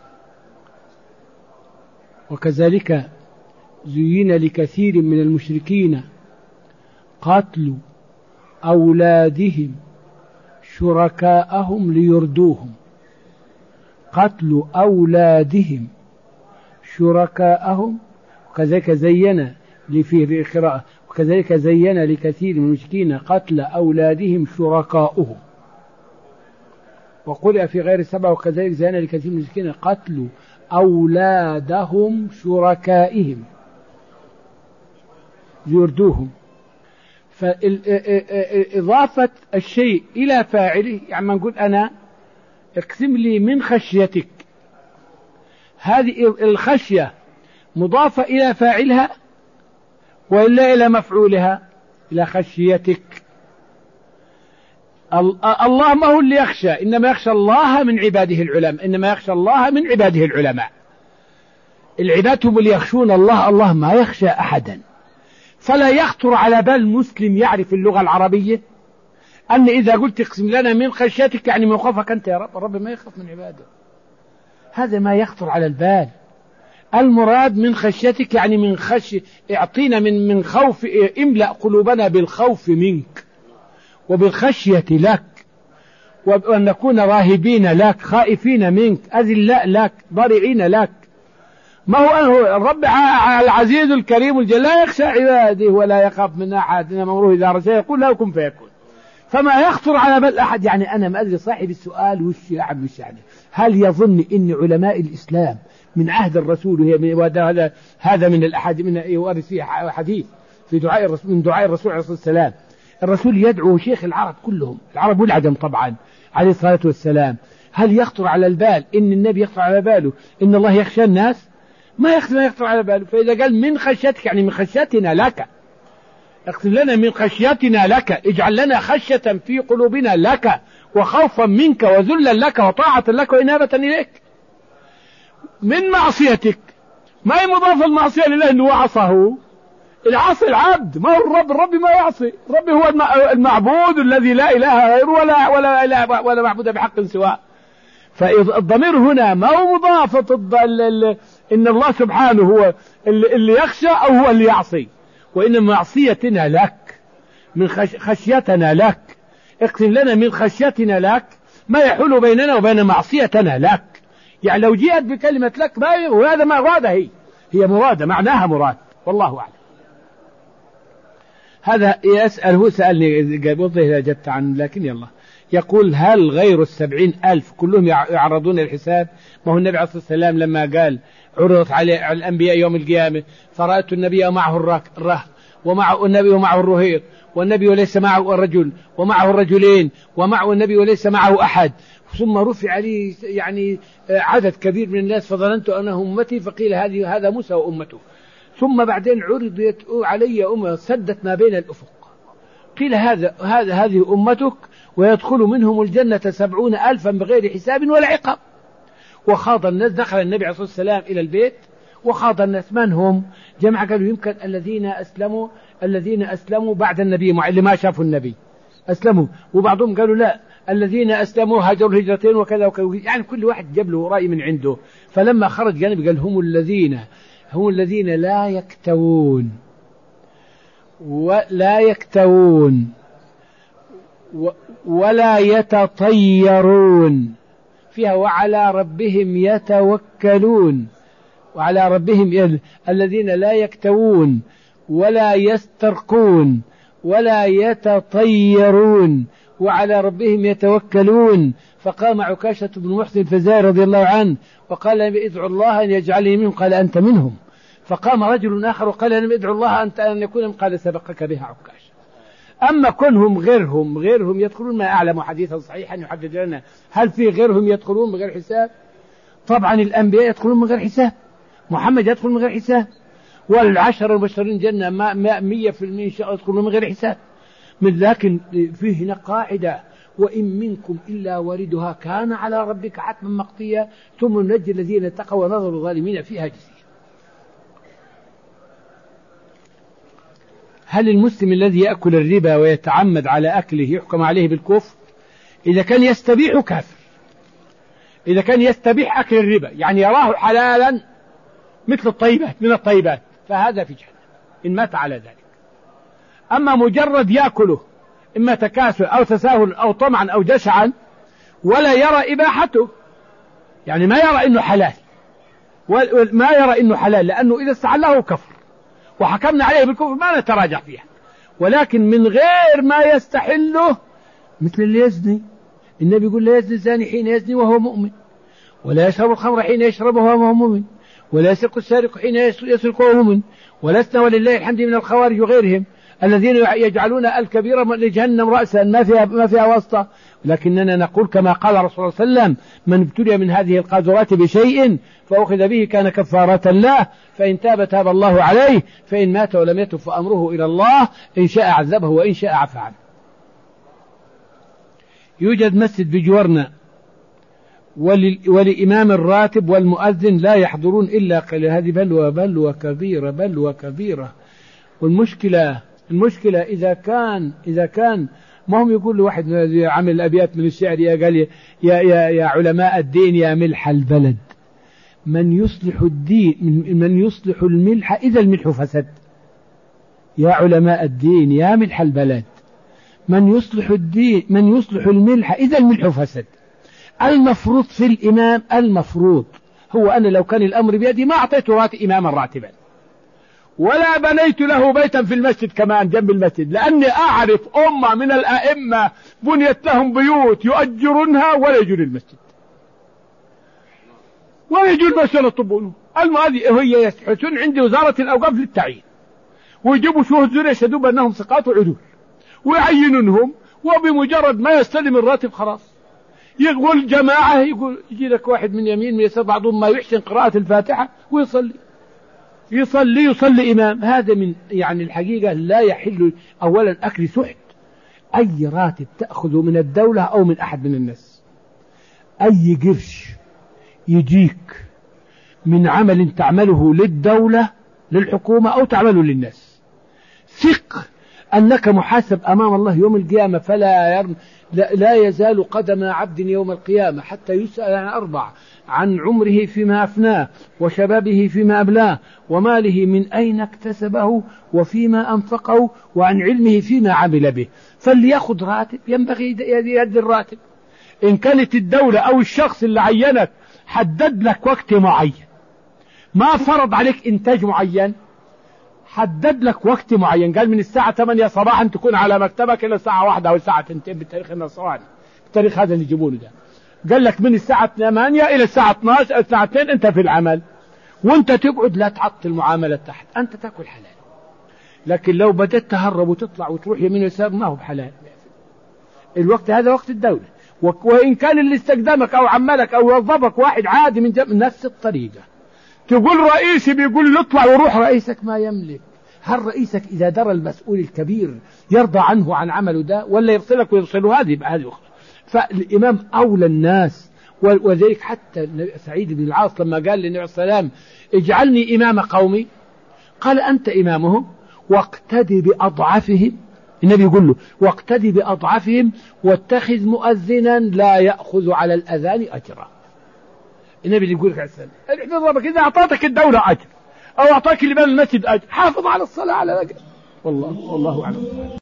وكذلك زين لكثير من المشركين قتل أولادهم شركاءهم ليردوهم، قتل أولادهم شركاءهم. وكذلك زين في قراءة وكذلك زين لكثير من المشركين قتل أولادهم شركاؤهم، وقرئ في غير السبع وكذلك زين لكثير من المشركين قتل أولادهم شركائهم يردوهم. فإضافة الشيء إلى فاعله، يعني ما نقول أنا اقسم لي من خشيتك، هذه الخشية مضافة إلى فاعلها وإلا إلى مفعولها؟ إلى خشيتك. الله ما هو اللي يخشى، إنما يخشى الله من عباده العلماء، إنما يخشى الله من عباده العلماء. العباد هم اللي يخشون الله، الله ما يخشى أحدا. فلا يخطر على بال مسلم يعرف اللغة العربية أن إذا قلت اقسم لنا من خشيتك يعني من خوفك أنت يا رب، الرب ما يخاف من عباده، هذا ما يخطر على البال. المراد من خشيتك يعني من خشية، اعطينا من من خوف، املأ قلوبنا بالخوف منك وبالخشية لك، وأن نكون راهبين لك خائفين منك أذلاء لك ضارعين لك. ما هو الرب العزيز الكريم الجليل لا يخشى عباده ولا يخاف من أحد، إنما أمره إذا رشد يقول له كن فيكون. فما يخطر على بال أحد، يعني أنا ما أدري صاحب السؤال وش يعني وش يعني هل يظن إن علماء الإسلام من عهد الرسول، وهذا هذا من الأحاديث من يورث فيه حديث في دعاء الرسول من دعاء الرسول عليه الصلاة والسلام، الرسول يدعو شيخ العرب كلهم، العرب والعجم طبعا عليه الصلاة والسلام، هل يخطر على البال إن النبي يخطر على باله إن الله يخشى الناس؟ ما يخطر, ما يخطر على باله. فإذا قال من خشيتك يعني من خشيتنا لك، اقسم لنا من خشيتنا لك، اجعل لنا خشية في قلوبنا لك وخوفا منك وذلا لك وطاعة لك وإنابة إليك. من معصيتك ما هي مضافة المعصية لله أنه عصاه، العصي العبد، ما هو الرب، الرب ما يعصي، الرب هو المعبود الذي لا إله غيره ولا ولا إله ولا معبود بحق سواه. فالضمير هنا ما هو مضافة إن الله سبحانه هو اللي يخشى أو هو اللي يعصي، وإن معصيتنا لك من خشيتنا لك، اقسم لنا من خشيتنا لك ما يحول بيننا وبين معصيتنا لك. يعني لو جاءت بكلمة لك ما، وهذا ما مرادها، هي هي مرادة معناها مراد، والله أعلم. هذا يسأل، هو سألني قبل إذا جبت عنه، لكن يلا يقول هل غير السبعين ألف كلهم يعرضون الحساب؟ ما هو النبي عليه الصلاة والسلام لما قال عرضت على الأنبياء يوم القيامة فرأيت النبي ومعه الرهط ومعه النبي ومعه الرهيط والنبي وليس معه الرجل ومعه الرجلين ومعه النبي وليس معه أحد، ثم رفع لي يعني عدد كبير من الناس فظننت أنه أمتي، فقيل هذه هذا موسى وأمته، ثم بعدين عرضت علي أمة سدت ما بين الأفق، قيل هذا هذا هذه أمتك ويدخل منهم الجنة سبعون ألفا بغير حساب ولا عقاب. وخاض الناس، دخل النبي عليه الصلاة والسلام إلى البيت وخاض الناس، من هم؟ جماعة قالوا يمكن الذين أسلموا الذين أسلموا بعد النبي اللي ما شافوا النبي أسلموا، وبعضهم قالوا لا الذين أسلموا هاجروا الهجرتين وكذا وكذا، يعني كل واحد جاب له رأي من عنده. فلما خرج النبي قال هم الذين هم الذين لا يكتوون ولا يكتوون ولا يتطيرون، فيها وعلى ربهم يتوكلون، وعلى ربهم الذين لا يكتوون ولا يسترقون ولا يتطيرون وعلى ربهم يتوكلون. فقام عكاشة بن محسن الفزاري رضي الله عنه وقال ادعوا الله أن يجعلني منهم، قال أنت منهم. فقام رجل آخر وقال أنا ادعوا الله أنت أن يكون من، قال سبقك بها عكاشة. أما كونهم غيرهم غيرهم يدخلون، ما أعلم حديثا صحيحا يحدد لنا هل في غيرهم يدخلون بغير حساب. طبعا الأنبياء يدخلون من غير حساب، محمد يدخل من غير حساب، والعشر المبشرين جنة مية في المية يدخلون من غير حساب. من لكن فيه هنا قاعدة وإن منكم إلا واردها كان على ربك حتما مقضيا ثم ننجي الذين اتقوا ونذر الظالمين فيها جثيا. هل المسلم الذي يأكل الربا ويتعمد على أكله يحكم عليه بالكفر؟ إذا كان يستبيح كافر، إذا كان يستبيح أكل الربا يعني يراه حلالا مثل الطيبات من الطيبات فهذا في جهنم إن مات على ذلك. أما مجرد يأكله إما تكاسل أو تساهل أو طمعا أو جشعا ولا يرى إباحته، يعني ما يرى إنه حلال، ما يرى إنه حلال، لأنه إذا استحله كفر وحكمنا عليه بالكفر ما نتراجع فيها. ولكن من غير ما يستحله مثل اللي يزني، النبي يقول لا يزني الزاني حين يزني وهو مؤمن، ولا يشرب الخمر حين يشربه وهو مؤمن، ولا يسرق السارق حين يسرق وهو مؤمن، ولسنا ولله الحمد من الخوارج وغيرهم الذين يجعلون الكبيرة لجهنم رأسا ما فيها ما فيها واسطة. لكننا نقول كما قال رسول الله صلى الله عليه وسلم من ابتلي من هذه القاذورات بشيء فأخذ به كان كفارة له، فإن تاب تاب الله عليه، فإن مات ولم يتب فأمره إلى الله، إن شاء عذبه وإن شاء عفى عنه. يوجد مسجد بجوارنا ولإمام الراتب والمؤذن لا يحضرون إلا قليل. هذه بلوى بلوى كبيرة بلوى كبيرة. والمشكلة المشكلة إذا كان إذا كان ما هم يقول واحد عمل الأبيات من الشعر يا قال يا يا يا علماء الدين يا ملح البلد من يصلح الدين من يصلح الملح إذا الملح فسد. يا علماء الدين يا ملح البلد من يصلح الدين من يصلح الملح إذا الملح فسد. المفروض في الإمام المفروض هو أنا لو كان الأمر بيدي ما أعطيته راتب إماما راتبا ولا بنيت له بيتا في المسجد كمان جنب المسجد، لأني أعرف أمة من الأئمة بنيت لهم بيوت يؤجرونها ولا يجون المسجد ولا يجون المسجد يطبونه. هذه هي يحسون عند وزارة الأوقاف للتعيين ويجيبوا شهود يشهدوا بأنهم ثقات وعدول ويعينونهم، وبمجرد ما يستلم الراتب خلاص يقول جماعة يقول يجي لك واحد من يمين من يسار بعضهم ما يحسن قراءة الفاتحة ويصلي يصلي يصلي إمام. هذا من يعني الحقيقة لا يحل أولا أكل سحت. أي راتب تأخذه من الدولة أو من أحد من الناس، أي قرش يجيك من عمل تعمله للدولة للحكومة أو تعمله للناس، ثق أنك محاسب أمام الله يوم القيامة. فلا يرم لا, لا يزال قدم عبد يوم القيامة حتى يسأل عن أربع: عن عمره فيما أفناه، وشبابه فيما أبلاه، وماله من أين اكتسبه وفيما أنفقه، وعن علمه فيما عمل به. فليأخذ راتب ينبغي يدي الراتب. إن كانت الدولة أو الشخص اللي عينك حدد لك وقت معين، ما فرض عليك إنتاج معين، حدد لك وقت معين، قال من الساعة ثمانية صباحا تكون على مكتبك إلى الساعة واحدة أو الساعة اثنين بالتاريخ النصراني، التاريخ هذا اللي يجيبونه ده. قال لك من الساعة ثمانية إلى الساعة اثناشر أو الساعة اثنين أنت في العمل، وأنت تقعد لا تعطل المعاملة تحت، أنت تأكل حلال. لكن لو بدأت تهرب وتطلع وتروح يمين ويسار ما هو بحلال. الوقت هذا وقت الدولة، وإن كان اللي استخدمك أو عملك أو وظفك واحد عادي من جم... نفس الطريقة. تقول رئيسي بيقول له اطلع وروح، رئيسك ما يملك. هل رئيسك إذا درى المسؤول الكبير يرضى عنه عن عمله ده ولا يرسلك ويرسله؟ هذه هذه أخرى. فالإمام أولى الناس. وذلك حتى سعيد بن العاص لما قال للنبي صلى الله عليه وسلم اجعلني إمام قومي، قال أنت إمامهم واقتدي بأضعفهم. النبي يقول له واقتدي بأضعفهم واتخذ مؤذنا لا يأخذ على الأذان أجرا. النبي يقول لك عليه السلام احفظ ربك، إذا أعطاتك الدولة أجر أو أعطاك لبان المسجد أجر حافظ على الصلاة على الأجر. والله والله أعلم.